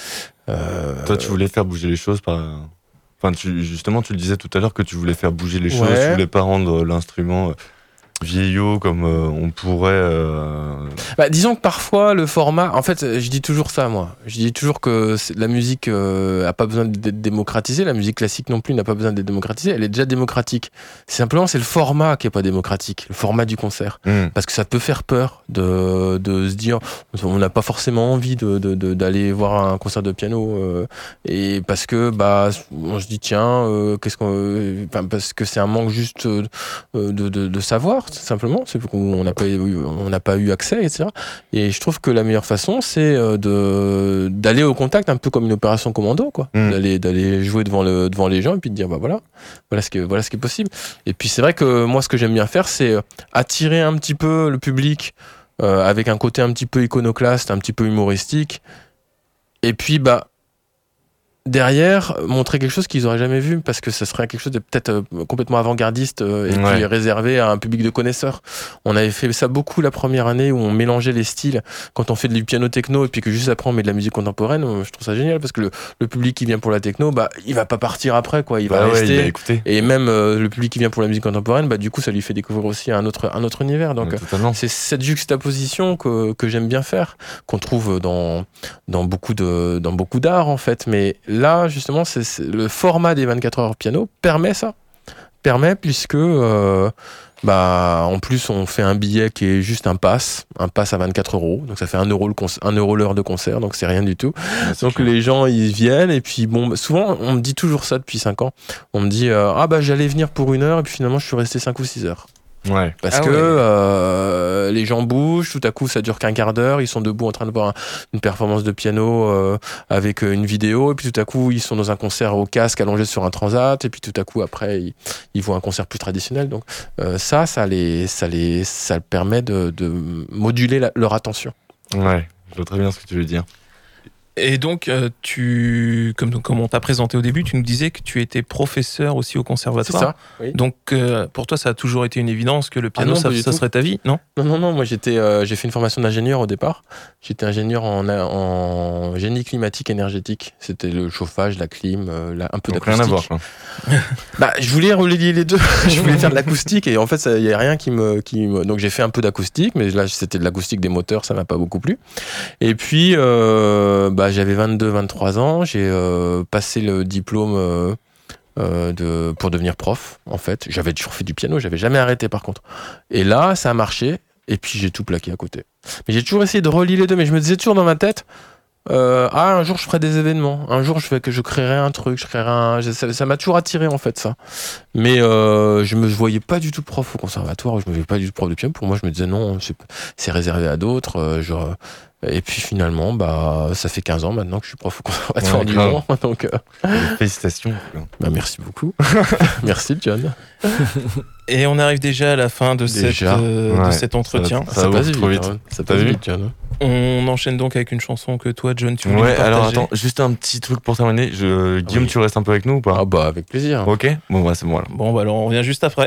euh, Toi, tu voulais faire bouger les choses par. Enfin, tu, justement, tu le disais tout à l'heure que tu voulais faire bouger les choses. Ouais. Tu voulais pas rendre l'instrument euh, vieillot comme euh, on pourrait. Euh... Bah, disons que parfois le format, en fait, je dis toujours ça, moi. Je dis toujours que c'est- la musique euh, a pas besoin d'être démocratisée, la musique classique non plus n'a pas besoin d'être démocratisée. Elle est déjà démocratique. Simplement, c'est le format qui est pas démocratique, le format du concert, hmm. parce que ça peut faire peur de de se dire, on n'a pas forcément envie de, de, de- d'aller voir un concert de piano, euh, et parce que bah on se dit tiens, euh, qu'est-ce qu'on, euh, enfin, parce que c'est un manque juste euh, de, de, de savoir, simplement. C'est qu'on n'a pas eu, on n'a pas eu accès, et cetera. Et je trouve que la meilleure façon, c'est euh, de d'aller au contact, un peu comme une opération commando, quoi. Mm. D'aller d'aller jouer devant le devant les gens et puis de dire bah voilà, voilà ce que voilà ce qui est possible. Et puis c'est vrai que moi, ce que j'aime bien faire, c'est euh, attirer un petit peu le public euh, avec un côté un petit peu iconoclaste, un petit peu humoristique. Et puis bah derrière, montrer quelque chose qu'ils n'auraient jamais vu, parce que ce serait quelque chose de peut-être euh, complètement avant-gardiste euh, et Ouais. puis réservé à un public de connaisseurs. On avait fait ça beaucoup la première année où on mélangeait les styles quand on fait du piano techno et puis que juste après on met de la musique contemporaine. euh, Je trouve ça génial parce que le, le public qui vient pour la techno, bah il va pas partir après, quoi. Il va Bah ouais, rester. il a écouté. Et même euh, le public qui vient pour la musique contemporaine, bah du coup ça lui fait découvrir aussi un autre un autre univers. Donc Ouais, totalement. c'est cette juxtaposition que, que j'aime bien faire, qu'on trouve dans, dans beaucoup de, dans beaucoup d'art, en fait. Mais là, justement, c'est, c'est le format des vingt-quatre heures piano permet ça. Permet, puisque, euh, bah, en plus, on fait un billet qui est juste un pass, un pass à vingt-quatre euros. Donc, ça fait un euro, le conce- un euro l'heure de concert, donc c'est rien du tout. Ouais, c'est Donc clair. les gens ils viennent et puis bon souvent on me dit toujours ça depuis cinq ans. On me dit euh, ah bah j'allais venir pour une heure et puis finalement je suis resté cinq ou six heures. Ouais. Parce Ah que ouais. euh, les gens bougent, tout à coup ça dure qu'un quart d'heure, ils sont debout en train de voir un- une performance de piano euh, avec euh, une vidéo, et puis tout à coup ils sont dans un concert au casque allongé sur un transat, et puis tout à coup après ils, ils voient un concert plus traditionnel. Donc euh, ça, ça les, ça les, ça permet de, de moduler la- leur attention. Ouais. Je vois très bien ce que tu veux dire. Et donc, euh, tu, comme, comme on t'a présenté au début, tu nous disais que tu étais professeur aussi au C'est conservatoire. ça. Oui. Donc, euh, pour toi, ça a toujours été une évidence que le piano, Ah non, ça, pas du ça tout. serait ta vie, non? Non, non, non, moi j'étais, euh, j'ai fait une formation d'ingénieur au départ. J'étais ingénieur en, en génie climatique énergétique. C'était le chauffage, la clim, euh, la- un peu Donc rien d'acoustique. à voir. Quoi. Bah, je voulais relier les deux. Je voulais faire de l'acoustique et en fait, il y a rien qui me, qui me. Donc j'ai fait un peu d'acoustique, mais là c'était de l'acoustique des moteurs, ça m'a pas beaucoup plu. Et puis, euh, bah, j'avais vingt-deux, vingt-trois ans, j'ai euh, passé le diplôme. Euh, euh, de, pour devenir prof, en fait. J'avais toujours fait du piano, j'avais jamais arrêté par contre. Et là, ça a marché, et puis j'ai tout plaqué à côté. Mais j'ai toujours essayé de relier les deux, mais je me disais toujours dans ma tête, euh, ah, un jour je ferai des événements, un jour je vais que je créerai un truc, je créerai un. je- Ça, ça m'a toujours attiré en fait ça. Mais euh, je me voyais pas du tout prof au conservatoire, je me voyais pas du tout prof de piano. Pour moi, je me disais non, c'est, c'est réservé à d'autres. euh, genre, et puis finalement, bah, ça fait quinze ans maintenant que je suis prof au conservatoire Ouais, du grave. Mans, donc. euh, Félicitations. bah, merci beaucoup. Merci John. Et on arrive déjà à la fin de, cette, Déjà. euh, de Ouais. cet entretien. Ça passe ouvre trop vite. hein. Ça T'as passe vu vite, John. On enchaîne donc avec une chanson que toi, John, tu voulais Ouais, nous partager. alors attends, juste un petit truc pour terminer. Je... Guillaume, Oui. tu restes un peu avec nous ou pas? Ah bah avec plaisir. Ok. Bon, bah c'est bon alors. Bon, bah alors on revient juste après.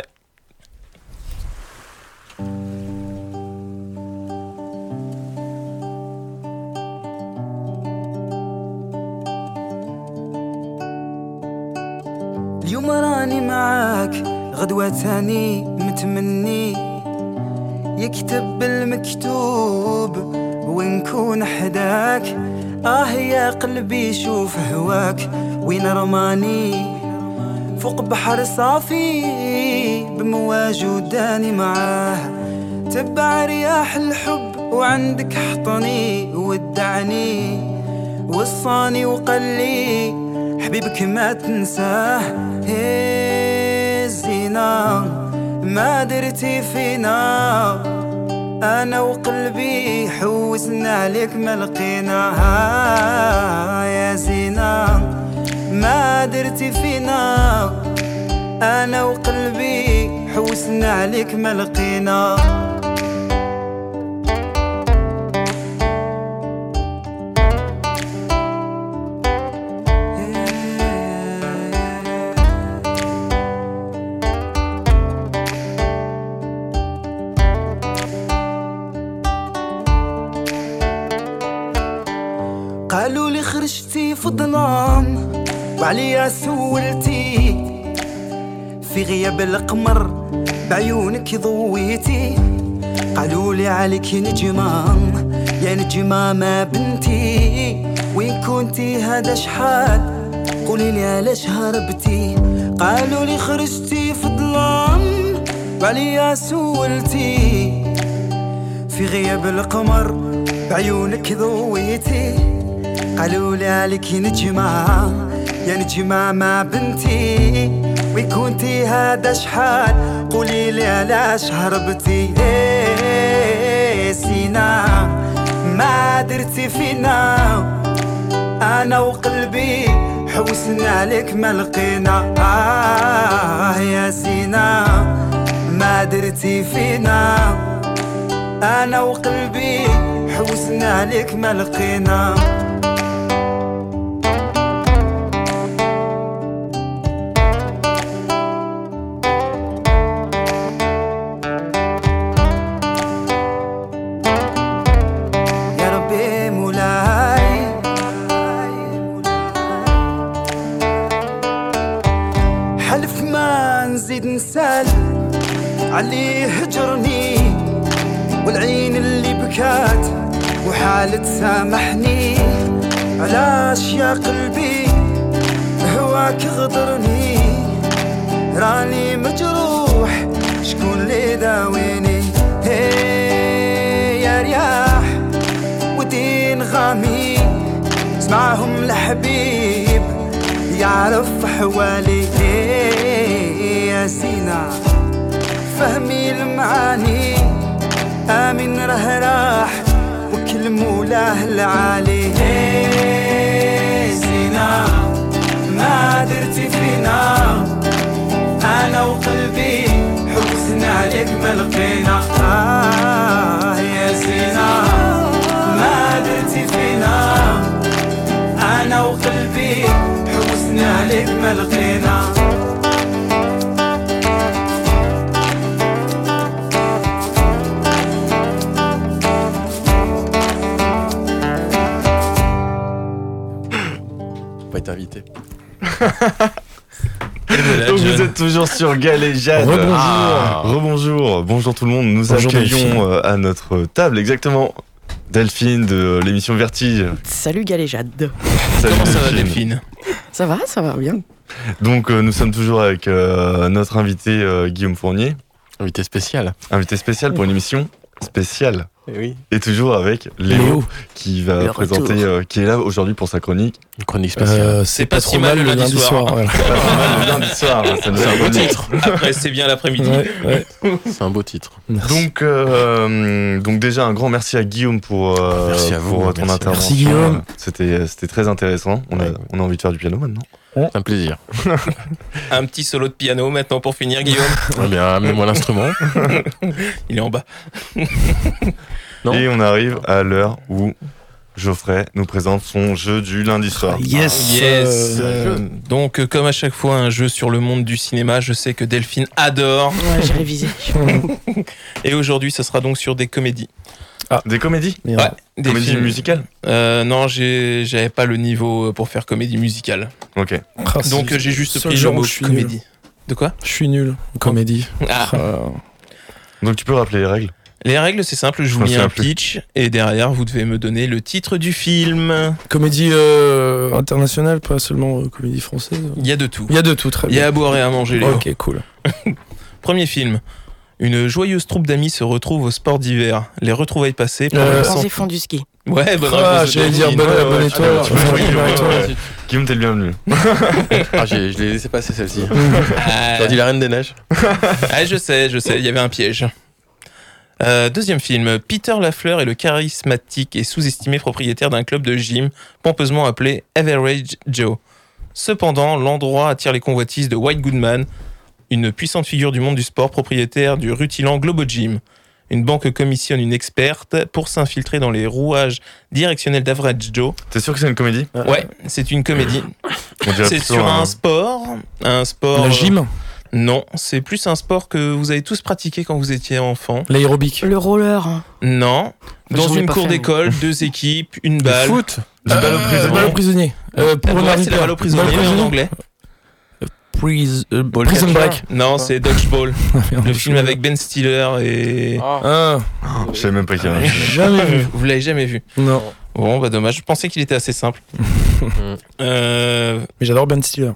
اليوم راني معاك غدوة تاني متمني يكتب المكتوب ونكون حداك آه يا قلبي شوف هواك وين رماني فوق بحر صافي بمواج وداني معاه تبع رياح الحب وعندك حطني ودعني وصاني وقال لي حبيبك ما تنساه. هي الزينة ما درتي فينا أنا وقلبي حوسنا عليك ما لقيناها. يا زينة ما درتي فينا أنا وقلبي حوسنا عليك ما لقينا. قالوا لي خرجتي في الظلام وعليا سولتي في غياب القمر بعيونك ضويتي. قالوا لي عليك نجمة يا نجمة ما بنتي وين كنتي هذا شحال قولي لي علاش هربتي. قالوا لي خرجتي في الظلام وعليا سولتي في غياب القمر بعيونك ضويتي. قالوا لي عليك نجمة يا نجمة ما بنتي وين كنتي هذا شحال قولي لي علاش هربتي. إيه سينا ما درتي فينا أنا وقلبي حوسنا عليك ما لقينا. آه يا سينا ما درتي فينا أنا وقلبي حوسنا عليك ما لقينا. نسال عليه هجرني والعين اللي بكات وحالة سامحني. علاش يا قلبي هواك غدرني راني مجروح شكون اللي داويني. هي يا رياح ودين غامي اسمعهم الحبيب يعرف حوالي. يا سينا فهمي المعاني آمن راه راح وكل مولاه العالي. سينا ما درتي فينا أنا وقلبي حوسنا عليك ما لقينا. آه يا سينا ما درتي فينا أنا وقلبي حوسنا عليك ما لقينا. Invité. Donc vous êtes toujours sur Galéjade. Rebonjour. Ah, rebonjour. Bonjour tout le monde. Nous Bonjour accueillons Delphine. à notre table exactement Delphine de l'émission Vertige. Salut Galéjade. Salut Comment ça va Delphine? Ça va, ça va bien. Donc euh, nous sommes toujours avec euh, notre invité euh, Guillaume Fournier, Invité spécial. invité spécial pour une émission spéciale. Et oui. Et toujours avec Léo, Léo. qui va Le présenter, retour. euh, qui est là aujourd'hui pour sa chronique. Une chronique spéciale. Euh, C'est pas si mal le lundi soir. voilà. Pas mal le lundi soir, ça nous C'est a un beau donné. titre. Après, c'est bien l'après-midi. Ouais, ouais. C'est un beau titre. Merci. Donc, euh, donc déjà un grand merci à Guillaume pour, euh, Merci à vous, pour ton merci. intervention. Merci, Guillaume. C'était, c'était très intéressant. On a, Ouais. on a envie de faire du piano maintenant. C'est un plaisir. Un petit solo de piano maintenant pour finir, Guillaume. Eh bien, mets-moi l'instrument. Il est en bas. Non. Et on arrive à l'heure où Geoffrey nous présente son jeu du lundi soir. Yes. Yes. Euh, Euh, donc, euh, comme à chaque fois, un jeu sur le monde du cinéma. Je sais que Delphine adore. Ouais, j'ai révisé. Et aujourd'hui, ce sera donc sur des comédies. Des comédies merde. Ouais, des Comédies films. musicales Euh, non, j'ai, j'avais pas le niveau pour faire comédie musicale. Ok. Ah, c'est Donc, euh, j'ai juste seul pris le genre où mot je suis comédie. nul. De quoi? Je suis nul en comédie. Ah. Euh, Donc tu peux rappeler les règles. Les règles, c'est simple. Je Je vous m'en lis souviens un plus. pitch et derrière, vous devez me donner le titre du film. comédie euh, internationale, pas seulement euh, comédie française. Il y a de tout. Il y a de tout, très Il y bien. a à boire et à manger, Léo. Ok, cool. Premier film. Une joyeuse troupe d'amis se retrouve au sport d'hiver. Les retrouvailles passées. Par Euh, le Quand sang- j'ai font du ski. Ouais, bonne Ah, réponse de j'allais dire Delphine. bonne, Ouais, bonne ouais, étoile. tu vois, Bonne tu vois, étoile. ouais. Guillaume, t'es le bienvenu. Ah, j'ai- je l'ai laissé passer celle-ci. Ah, J'aurais dit la Reine des Neiges. ah, je sais, je sais, il y avait un piège. Euh, deuxième film, Peter Lafleur est le charismatique et sous-estimé propriétaire d'un club de gym pompeusement appelé Average Joe. Cependant, l'endroit attire les convoitises de White Goodman, une puissante figure du monde du sport, propriétaire du rutilant Globo Gym. Une banque commissionne une experte pour s'infiltrer dans les rouages directionnels d'Average Joe. T'es sûr que c'est une comédie? Ouais, c'est une comédie. On dirait C'est plutôt sur un un- sport, un sport. La gym, Non, c'est plus un sport que vous avez tous pratiqué quand vous étiez enfant. l'aérobic. Le roller. hein. Non, dans J'en ai une pas cour fait, d'école, deux équipes, une Le balle. foot. Du ballon Euh, prisonnier. balle au prisonnier. Euh, pour Ouais, un c'est arbitre. le ballon prisonnier Balle au en prisonnier. anglais. Pris- euh, Ball Prison catcher. Break. Non, c'est Dodgeball, Merde, le je film sais avec Ben Stiller et. Ah. Ah, Je savais même pas qu'il y avait un film. jamais vu. Vous l'avez jamais vu. Non. Bon, bah dommage. Je pensais qu'il était assez simple. Euh, Mais j'adore Ben Stiller.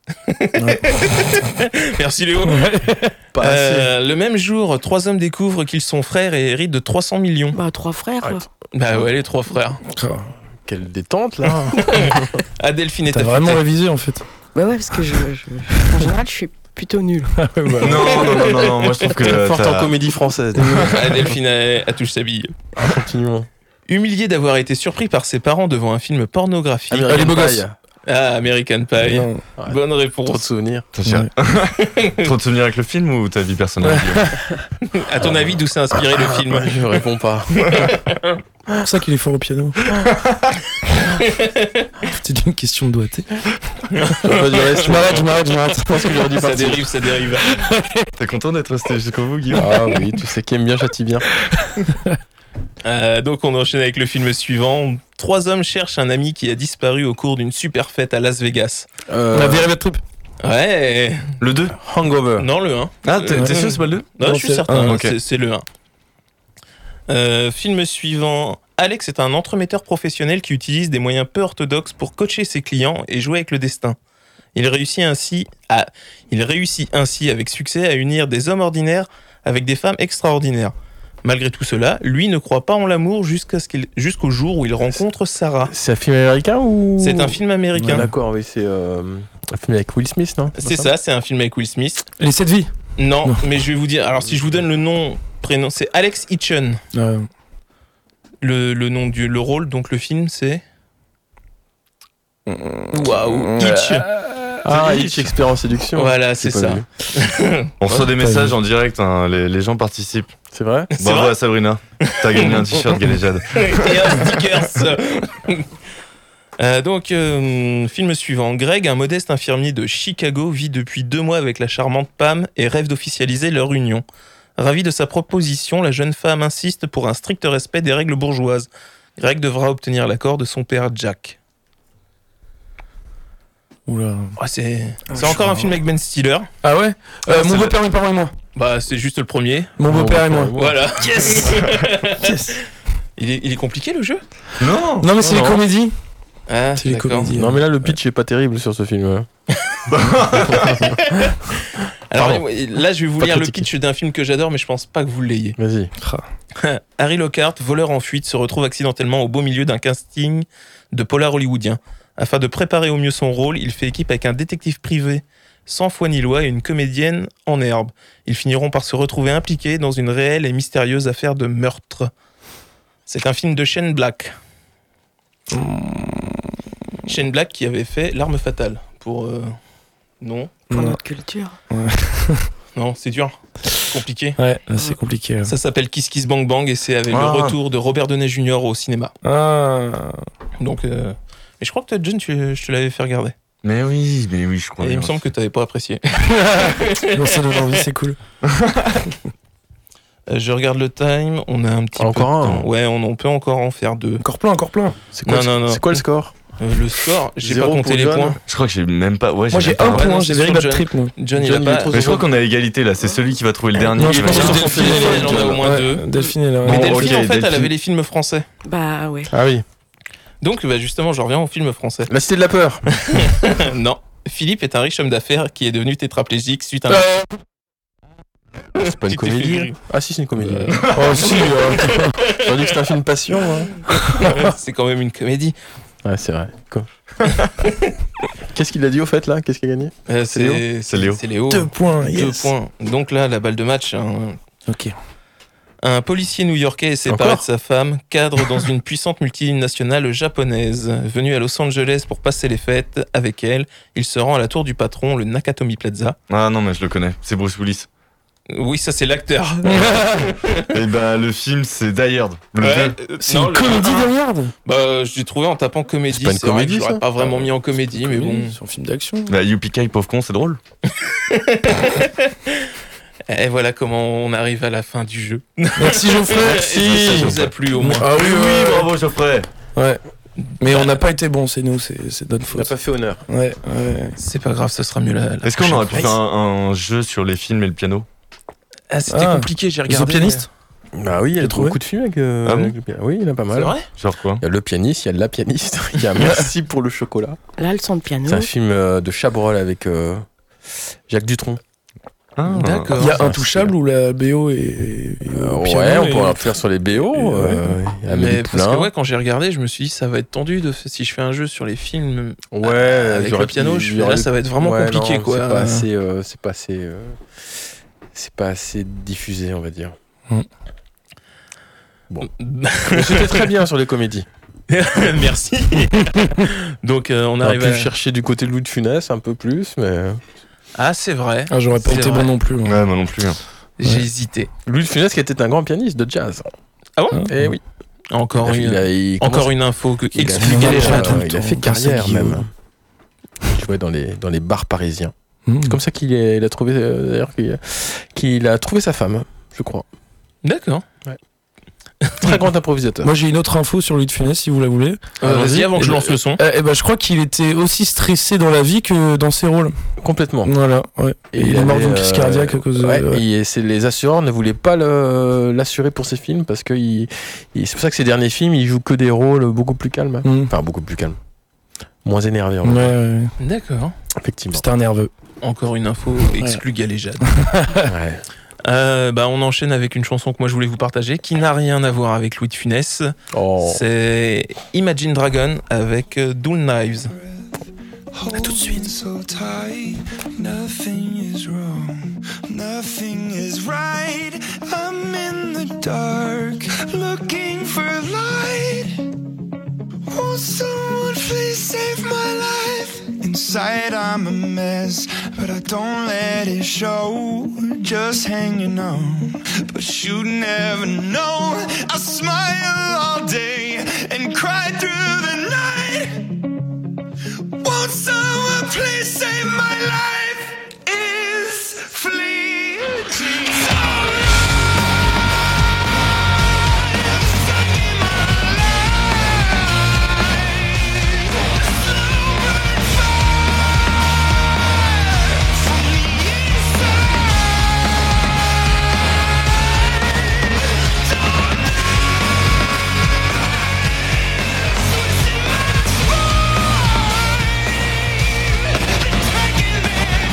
Merci Léo. Pas assez. Euh, le même jour, trois hommes découvrent qu'ils sont frères et héritent de trois cents millions. Bah, trois frères. quoi. Arrête. Bah ouais, les trois frères. Ah, Quelle détente là. Adelphine et T'as Taffy. vraiment révisé en fait. Bah ouais, parce que je, je- en général, je suis plutôt nulle. Non, non, non, non, non, moi je trouve que. Très forte t'as- en comédie française. Adelphine a, a touché sa bille. Continuons. Humilié d'avoir été surpris par ses parents devant un film pornographique. American les beaux Pie. gosses. Ah, American Pie. Non. Ouais. Bonne Trop de réponse. souvenirs. T'as- Trop de souvenirs avec le film ou ta vie personnelle? À ton avis, d'où s'est inspiré le film? Ouais, je réponds pas. C'est pour ça qu'il est fort au piano. C'était une question de doigté. Je m'arrête, Je m'arrête, je m'arrête, je m'arrête. Je pense que j'aurais dû Ça partir. dérive, ça dérive. T'es content d'être resté jusqu'au bout, Guillaume? Ah oui, tu sais qui aime bien châtie bien. Euh, donc on enchaîne avec le film suivant. Trois hommes cherchent un ami qui a disparu au cours d'une super fête à Las Vegas. Euh, La Very Bad Trip. Ouais. Le deux? Hangover. Non, le un. Ah, t'es Euh, t'es sûr que c'est pas le deux? Non, Non, je suis c'est- certain, ah, ok. c'est- c'est le un. Euh, film suivant. Alex est un entremetteur professionnel qui utilise des moyens peu orthodoxes pour coacher ses clients et jouer avec le destin. Il réussit ainsi, à, il réussit ainsi avec succès à unir des hommes ordinaires avec des femmes extraordinaires. Malgré tout cela, lui ne croit pas en l'amour jusqu'à ce qu'il- jusqu'au jour où il rencontre Sarah. C'est un film américain ou C'est un film Ouais, américain. D'accord, oui, c'est euh, un film avec Will Smith, non C'est ça, c'est un film avec Will Smith. Les sept vies. Non, Non. mais je vais vous dire. Alors, si je vous donne le nom, prénom, c'est Alex Hitchen. Euh, Le, le nom du le rôle, donc le film, c'est. Waouh, Hitch. Ah, C'est Hitch, expert en séduction. Voilà, c'est J'ai ça. pas vu. On reçoit des pas messages vu. en direct, hein, les, les gens participent. C'est vrai C'est Bravo vrai à Sabrina. T'as gagné un t-shirt Galéjade. Et un stickers. Euh, donc, euh, film suivant. Greg, un modeste infirmier de Chicago, vit depuis deux mois avec la charmante Pam et rêve d'officialiser leur union. Ravi de sa proposition, la jeune femme insiste pour un strict respect des règles bourgeoises. Greg devra obtenir l'accord de son père Jack. Oula. Oh, c'est Ah, c'est je encore vois. un film avec Ben Stiller. Ah ouais Ah, euh, c'est Mon le- beau-père, mes parents et moi. Bah, c'est juste le premier. Mon beau-père et moi. Voilà. Yes. Yes. Il est, il est compliqué le jeu? Non. Non, mais c'est Non, les non. comédies. Ah, C'est les d'accord. comédies. Non, mais là, le pitch est pas terrible sur ce film. hein. Alors Pardon. là, je vais vous Pas lire le critiqué. pitch d'un film que j'adore, mais je pense pas que vous l'ayez. Vas-y. Harry Lockhart, voleur en fuite, se retrouve accidentellement au beau milieu d'un casting de polar hollywoodien. Afin de préparer au mieux son rôle, il fait équipe avec un détective privé sans foi ni loi et une comédienne en herbe. Ils finiront par se retrouver impliqués dans une réelle et mystérieuse affaire de meurtre. C'est un film de Shane Black. Shane Black qui avait fait L'Arme Fatale. Pour... euh, Non, Pour Non. notre culture. non, c'est dur. Compliqué. Ouais, là, c'est compliqué. là. Ça s'appelle Kiss Kiss Bang Bang et c'est avec le Ah. retour de Robert Downey junior au cinéma. Ah. Donc, euh... mais je crois que toi, John, tu, je te l'avais fait regarder. Mais oui, mais oui, je crois. Et il bien. me semble que tu n'avais pas apprécié. Non, ça donne envie, c'est cool. Euh, je regarde le time, on a un petit Encore peu de un. temps. Ouais, on, on peut encore en faire deux. Encore plein, encore plein. C'est quoi, Non, le- non, non. c'est quoi le score Euh, le score, j'ai pas Zéro compté pour les John. points. Je crois que j'ai même pas. Ouais, Moi, j'ai même pas- un ouais, non, point, c'est j'ai Very sur Bad John. Trip, moi. John, il John, a il est pas. trop Mais je crois qu'on a égalité là. C'est celui qui va trouver le dernier. Non, qui je va pense gagner. que Delphine, Delphine, elle, elle j'en ai au moins ouais, deux. Delphine, elle a. Mais Bon, Delphine, ok, en fait, elle Delphine. avait les films français. Bah ouais. Ah oui. Donc, bah, justement, je reviens aux films français. La Cité de la Peur. Non. Philippe est un riche homme d'affaires qui est devenu tétraplégique suite à un... Euh, C'est pas une Tu t'es fait comédie. rire. Ah si, c'est une comédie. Euh. Oh si, euh, j'aurais dit que c'était un film passion. Hein. C'est quand même une comédie. Ouais, c'est vrai. Quoi. Qu'est-ce qu'il a dit au fait là? Qu'est-ce qu'il a gagné? Euh, C'est c'est Léo. C'est Léo. Deux points, Deux yes. points. Donc là, la balle de match. hein. Ok. Un policier new-yorkais est séparé Encore de sa femme, cadre dans une puissante multinationale japonaise. Venu à Los Angeles pour passer les fêtes avec elle, il se rend à la tour du patron, le Nakatomi Plaza. Ah non, mais je le connais. C'est Bruce Willis. Oui, ça c'est l'acteur. Et bah, le film, c'est Die Hard. Le Ouais, deux. euh, C'est non, une le- comédie d'ailleurs. Bah, j'ai trouvé en tapant comédie. C'est pas une c'est vrai comédie, que j'aurais ça pas vraiment mis en comédie, mais bon. C'est un film d'action. Bah, Yippee pauvre con, c'est drôle. Et voilà comment on arrive à la fin du jeu. Merci Geoffrey. Est-ce que ça vous a plu au moins? Ah oui, oui, bravo, Geoffrey. Ouais. Mais on n'a pas été bon, c'est nous, c'est c'est notre Il n'a faute. pas fait honneur. Ouais, ouais. C'est pas grave, ça sera mieux la, la Est-ce qu'on aurait pu prochaine faire fois. un, un jeu sur les films et le piano? Ah, c'était Ah. compliqué, j'ai The regardé. Pianist. Bah oui, il y a T'as trouvé beaucoup de films avec, euh, Ah bon avec le piano. Oui, il y en a pas C'est mal. vrai? Genre quoi? Il y a le pianiste, il y a la pianiste, il y a Merci pour le chocolat. Là, le son de piano. C'est un film euh, de Chabrol avec euh, Jacques Dutronc. Ah, D'accord. Il y a c'est Intouchable où la B O est. est Euh, au ouais, piano on et- pourra le faire sur les B O. et, euh, il y a Amélie Mais parce que Poulain. ouais, quand j'ai regardé, je me suis dit ça va être tendu de, si je fais un jeu sur les films Ouais, avec j'aurais le piano, pu- je fais, j'aurais- là ça va être vraiment Ouais, compliqué non, quoi. C'est pas assez, euh, c'est pas assez, euh, c'est pas assez diffusé, on va dire. Mais c'était très bien sur les comédies. Merci. Donc euh, on On aurait arrive pu à... chercher du côté de Louis de Funès un peu plus, mais Ah c'est vrai. Ah, j'aurais pas C'est été vrai. bon non plus. moi. Ouais, moi non plus. hein. J'ai Ouais. hésité. Louis de Funès qui était un grand pianiste de jazz. Ah bon? Hein Eh oui. Encore Il une, a- il encore commence- une info que il a exclut fait, Galéjade. euh, tout le il a temps, fait grâce à carrière Guillaume. même. Il jouait dans les dans les bars parisiens. Mmh. C'est comme ça qu'il est- il a trouvé euh, d'ailleurs qu'il, qu'il a trouvé sa femme, je crois. D'accord. Très grand improvisateur. Moi j'ai une autre info sur Louis de Funès si vous la voulez. Euh, Allons-y. Vas-y avant que Eh je ben, lance le son. Euh, eh ben, je crois qu'il était aussi stressé dans la vie que dans ses rôles. Complètement. Voilà, ouais. Et il est mort d'une crise cardiaque à cause de. Ouais, ouais. et c'est, les assureurs ne voulaient pas le- l'assurer pour ses films parce que il- il- c'est pour ça que ses derniers films, il joue que des rôles beaucoup plus calmes. Mmh. Enfin, beaucoup plus calmes. Moins énervés, en Ouais, fait. ouais, ouais. D'accord. Effectivement. C'était un nerveux. Encore une info exclut Galéjade. Ouais. Euh, bah, on enchaîne avec une chanson que moi je voulais vous partager qui n'a rien à voir avec Louis de Funès. Oh. C'est Imagine Dragon avec euh, Dual Knives. À tout de suite. So tight, nothing is wrong, nothing is right. I'm in the dark, looking for light. Won't someone please save my life? Inside I'm a mess, but I don't let it show. Just hanging on, but you never know. I smile all day and cry through the night. Won't someone please save my life? Is fleeting. Taking me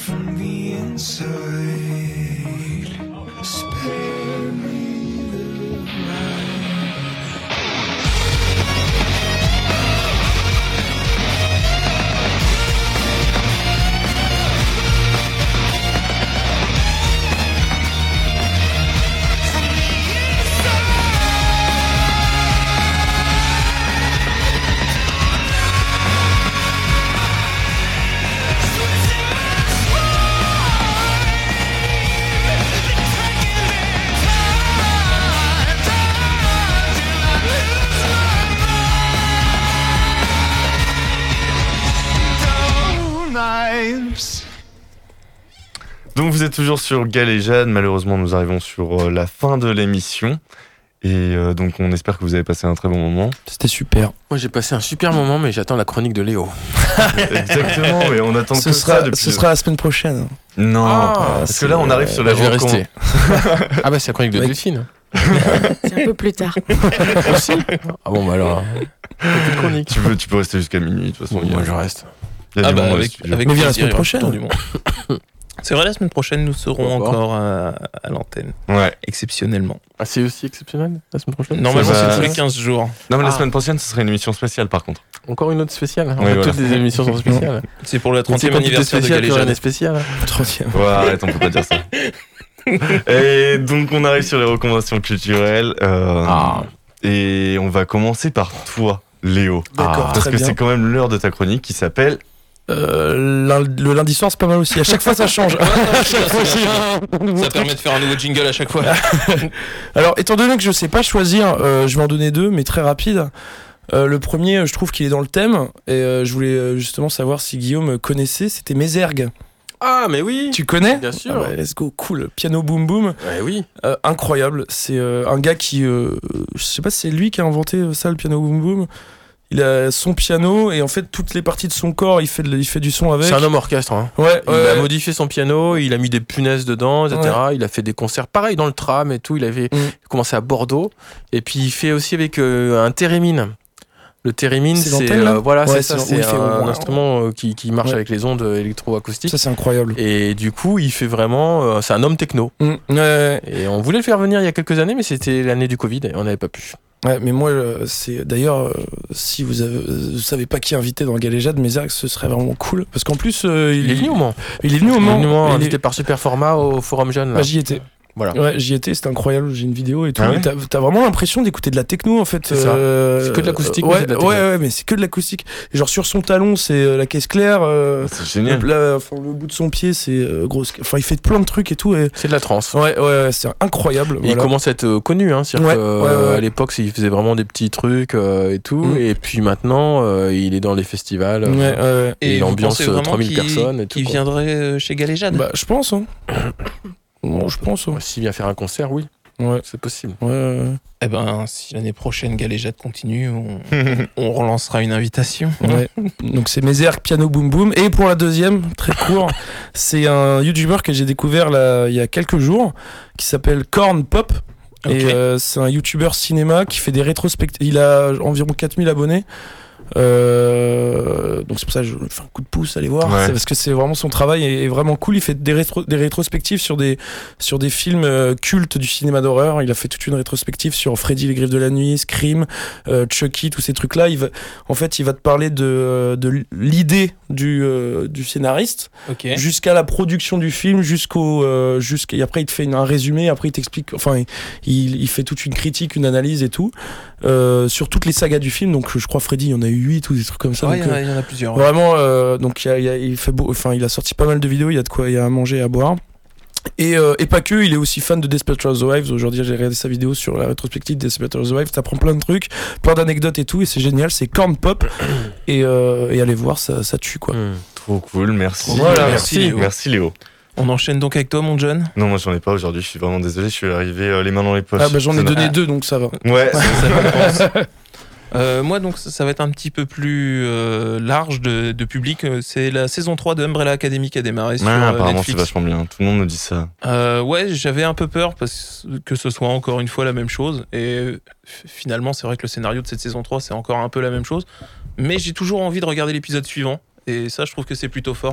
from the inside. Spare me the ride. Donc vous êtes toujours sur Galéjade, malheureusement nous arrivons sur euh, la fin de l'émission et euh, donc on espère que vous avez passé un très bon moment. C'était super. Moi j'ai passé un super moment, mais j'attends la chronique de Léo. Exactement, mais on attend Ce que sera, ça depuis... ce sera la semaine prochaine. Non, Ah, parce que c'est- là on arrive sur Bah, la je vais recomm- rester. Ah bah c'est la chronique de Ouais. Delphine. C'est un peu plus tard. Aussi. Ah bon bah alors. Petite chronique. Tu peux, tu peux rester jusqu'à minuit de toute façon. Bon, il y a- moi je reste. il y a Ah du bah monde dans le avec, studio. avec Mais viens la plaisir, semaine il y aura prochaine. tout le temps du monde. C'est vrai, la semaine prochaine, nous serons D'accord. encore à, à l'antenne, Ouais. exceptionnellement. Ah c'est aussi exceptionnel la semaine prochaine. Normalement, va- c'est tous les quinze jours. Non mais la Ah. semaine prochaine ce serait une émission spéciale par contre. Encore une autre spéciale. En Oui, fait, voilà. toutes les émissions sont spéciales. C'est pour le Tu sais, trentième quand tout est anniversaire de spécial, plus rien n'est Galéjade. spécial. Troisième. Ouais, arrête, on peut pas dire ça. Et donc on arrive sur les recommandations culturelles euh, Ah. et on va commencer par toi, Léo. D'accord, Parce très que bien. c'est quand même l'heure de ta chronique qui s'appelle Euh, lund- le lundi soir, c'est pas mal aussi. À chaque fois, ça change. À chaque fois, c'est un nouveau Ça truc. permet de faire un nouveau jingle à chaque fois. Alors, étant donné que je sais pas choisir, euh, je vais en donner deux, mais très rapide. Euh, le premier, je trouve qu'il est dans le thème, et euh, je voulais euh, justement savoir si Guillaume connaissait. C'était Mézergue. Ah mais oui. Tu connais? Bien sûr. Ah ouais, let's go, cool. Piano boom boom, Ouais, oui. Euh, incroyable. C'est euh, un gars qui, euh, je sais pas si c'est lui qui a inventé euh, ça, le piano boom boom. Il a son piano et en fait toutes les parties de son corps, il fait, de- il fait du son avec. C'est un homme orchestre. Hein. Ouais, Il ouais. a modifié son piano, il a mis des punaises dedans, et cetera. Il a fait des concerts pareil dans le tram et tout. Il avait Mm. commencé à Bordeaux. Et puis il fait aussi avec euh, un thérémine. Le thérémine, C'est c'est l'antenne, là euh, voilà, Ouais, c'est c'est ça, l'an- c'est où il fait un wow. instrument euh, qui, qui marche Ouais. avec les ondes électroacoustiques. Ça c'est incroyable. Et du coup, il fait vraiment, euh, c'est un homme techno. Mm, ouais, Et on voulait le faire venir il y a quelques années, mais c'était l'année du Covid et on n'avait pas pu. ouais, mais moi, euh, c'est d'ailleurs, euh, si vous, avez, euh, vous savez pas qui inviter dans Galéjade, Mézergue, ce serait vraiment cool. Parce qu'en plus, euh, Il est venu au Mans. Il est venu au Il est Mans. venu au Mans, Il est- invité par Superformat au Forum Jeune. Là. Bah, j'y étais. Voilà. Ouais, j'y étais, c'était incroyable. J'ai une vidéo et tout. Ah ouais Et t'as, t'as vraiment l'impression d'écouter de la techno en fait. C'est ça. euh, C'est que de l'acoustique, mais Ouais, c'est de la ouais, techno. ouais, mais c'est que de l'acoustique. Et genre sur son talon, c'est euh, la caisse claire. euh, C'est génial. le, la- enfin, le bout de son pied, c'est euh, grosse. Enfin, il fait plein de trucs et tout. Et... C'est de la trance. Ouais, ouais, ouais, c'est incroyable. Et il voilà. commence à être euh, connu, hein, c'est-à-dire Ouais, que, euh, ouais, ouais. à l'époque, il faisait vraiment des petits trucs euh, et tout, Mm. et puis maintenant, euh, il est dans les festivals, euh, Ouais, ouais. Et vous l'ambiance, pensez vraiment trois mille qu'il- personnes et tout, Qui quoi. viendrait euh, chez Galéjade. Bah, je pense. Hein. Bon, je pense. hein. Ouais, s'il vient faire un concert, oui, Ouais. c'est possible. Ouais, ouais. Eh ben, si l'année prochaine Galéjade continue, on, on relancera une invitation. Ouais. Donc c'est Mézergue, piano boom boom. Et pour la deuxième, très court, c'est un YouTuber que j'ai découvert là, il y a quelques jours, qui s'appelle Corn Pop. Ok. Et euh, c'est un YouTuber cinéma qui fait des rétrospectives. Il a environ quatre mille abonnés. Euh, donc c'est pour ça que je fais un coup de pouce, allez voir. Ouais. C'est parce que c'est vraiment son travail est, est vraiment cool. Il fait des, rétro, des rétrospectives sur des, sur des films euh, cultes du cinéma d'horreur. Il a fait toute une rétrospective sur Freddy, les griffes de la nuit, Scream, euh, Chucky, tous ces trucs-là. Il va, en fait, il va te parler de, de l'idée du, euh, du scénariste Ok. jusqu'à la production du film, jusqu'au, euh, jusqu'à, et après il te fait une- un résumé, après il t'explique, enfin il, il fait toute une critique, une analyse et tout euh, sur toutes les sagas du film. Donc je crois Freddy, il y en a eu huit ou des trucs comme ça. Ouais, donc, il y, en euh, a- il y en a plusieurs. ouais. Vraiment, euh, donc il, y a- il y a- il fait beau, enfin il a sorti pas mal de vidéos, il y a de quoi, il y a à manger, à boire. Et, euh, et pas que, il est aussi fan de Desperate Housewives. Aujourd'hui, j'ai regardé sa vidéo sur la rétrospective de Desperate Housewives. T'apprends plein de trucs, plein d'anecdotes et tout, et c'est génial. C'est Corn Pop, et, euh, et allez voir, ça, ça tue quoi. Mm. Trop cool, merci. Voilà, merci, Léo. Merci Léo. On enchaîne donc avec toi, mon John. Non, moi j'en ai pas aujourd'hui, je suis vraiment désolé, je suis arrivé euh, les mains dans les poches. Ah bah j'en ai Ça donné Ah. deux, donc ça va. n'a- Ouais, Ça compense. Euh, moi, donc, ça, ça va être un petit peu plus euh, large de, de public. Euh, C'est la saison trois de Umbrella Academy qui a démarré sur ouais, euh, apparemment c'est Netflix. vachement bien, tout le monde me dit ça. Euh, ouais, j'avais un peu peur parce que ce soit encore une fois la même chose. Et euh, finalement, c'est vrai que le scénario de cette saison trois, c'est encore un peu la même chose. Mais j'ai toujours envie de regarder l'épisode suivant. Et ça, je trouve que c'est plutôt fort.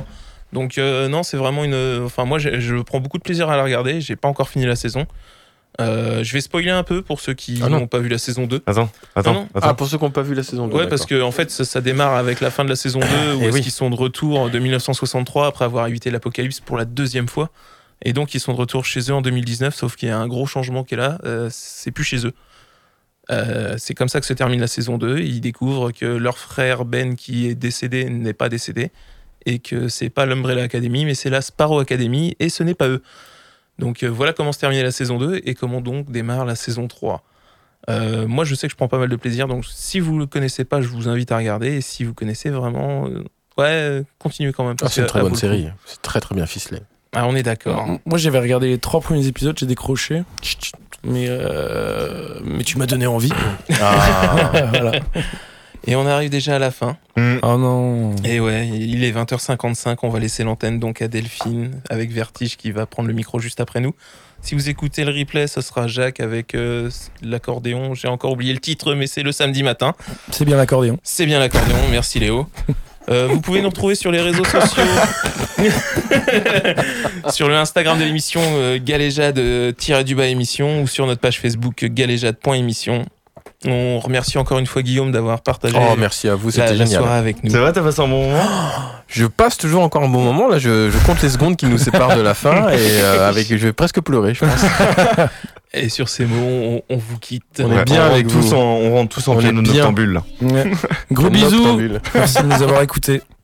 Donc euh, non, c'est vraiment une. Enfin moi, je, je prends beaucoup de plaisir à la regarder. J'ai pas encore fini la saison. Euh, je vais spoiler un peu pour ceux qui Ah non. n'ont pas vu la saison deux. Attends, attends, Ah non. attends. Ah, pour ceux qui n'ont pas vu la saison deux. Ouais, d'accord. parce que en fait, ça, ça démarre avec la fin de la saison deux, où Eh est-ce oui. qu'ils sont de retour de dix-neuf cent soixante-trois après avoir évité l'apocalypse pour la deuxième fois. Et donc, ils sont de retour chez eux en deux mille dix-neuf, sauf qu'il y a un gros changement qui est là, euh, c'est plus chez eux. Euh, c'est comme ça que se termine la saison deux. Ils découvrent que leur frère Ben, qui est décédé, n'est pas décédé, et que c'est pas l'Umbrella Academy, mais c'est la Sparrow Academy, et ce n'est pas eux. Donc euh, voilà comment se termine la saison deux, et comment donc démarre la saison trois. Euh, moi, je sais que je prends pas mal de plaisir, donc si vous le connaissez pas, je vous invite à regarder, et si vous connaissez vraiment, euh, ouais, continuez quand même. Ah, parce c'est une que, très ah, bonne vaut le coup. série. C'est très très bien ficelé. Ah, on est d'accord. Moi, j'avais regardé les trois premiers épisodes, j'ai décroché. Mais, euh, mais tu m'as donné envie. Ah. Voilà. Et on arrive déjà à la fin. Mm. Oh non. Et ouais, il est vingt heures cinquante-cinq, on va laisser l'antenne donc à Delphine avec Vertige qui va prendre le micro juste après nous. Si vous écoutez le replay, ce sera Jacques avec euh, l'accordéon. J'ai encore oublié le titre, mais c'est le samedi matin. C'est bien l'accordéon. C'est bien l'accordéon, merci Léo. Euh, vous pouvez nous retrouver sur les réseaux sociaux, sur le Instagram de l'émission euh, galéjade-du-bas émission ou sur notre page Facebook galéjade.émission. On remercie encore une fois Guillaume d'avoir partagé Oh, merci à vous, la, c'était la génial. soirée avec nous. C'est vrai, t'as passé un bon moment? Je passe toujours encore un bon moment. Là, je, je compte les secondes qui nous séparent de la fin et euh, avec, je vais presque pleurer, je pense. Et sur ces mots, on, on vous quitte. On est bien rentre avec tous vous. en, on rentre tous en On piano est bien. noctambule là. Ouais. Gros Comme bisous. Noctambule. Merci de nous avoir écoutés.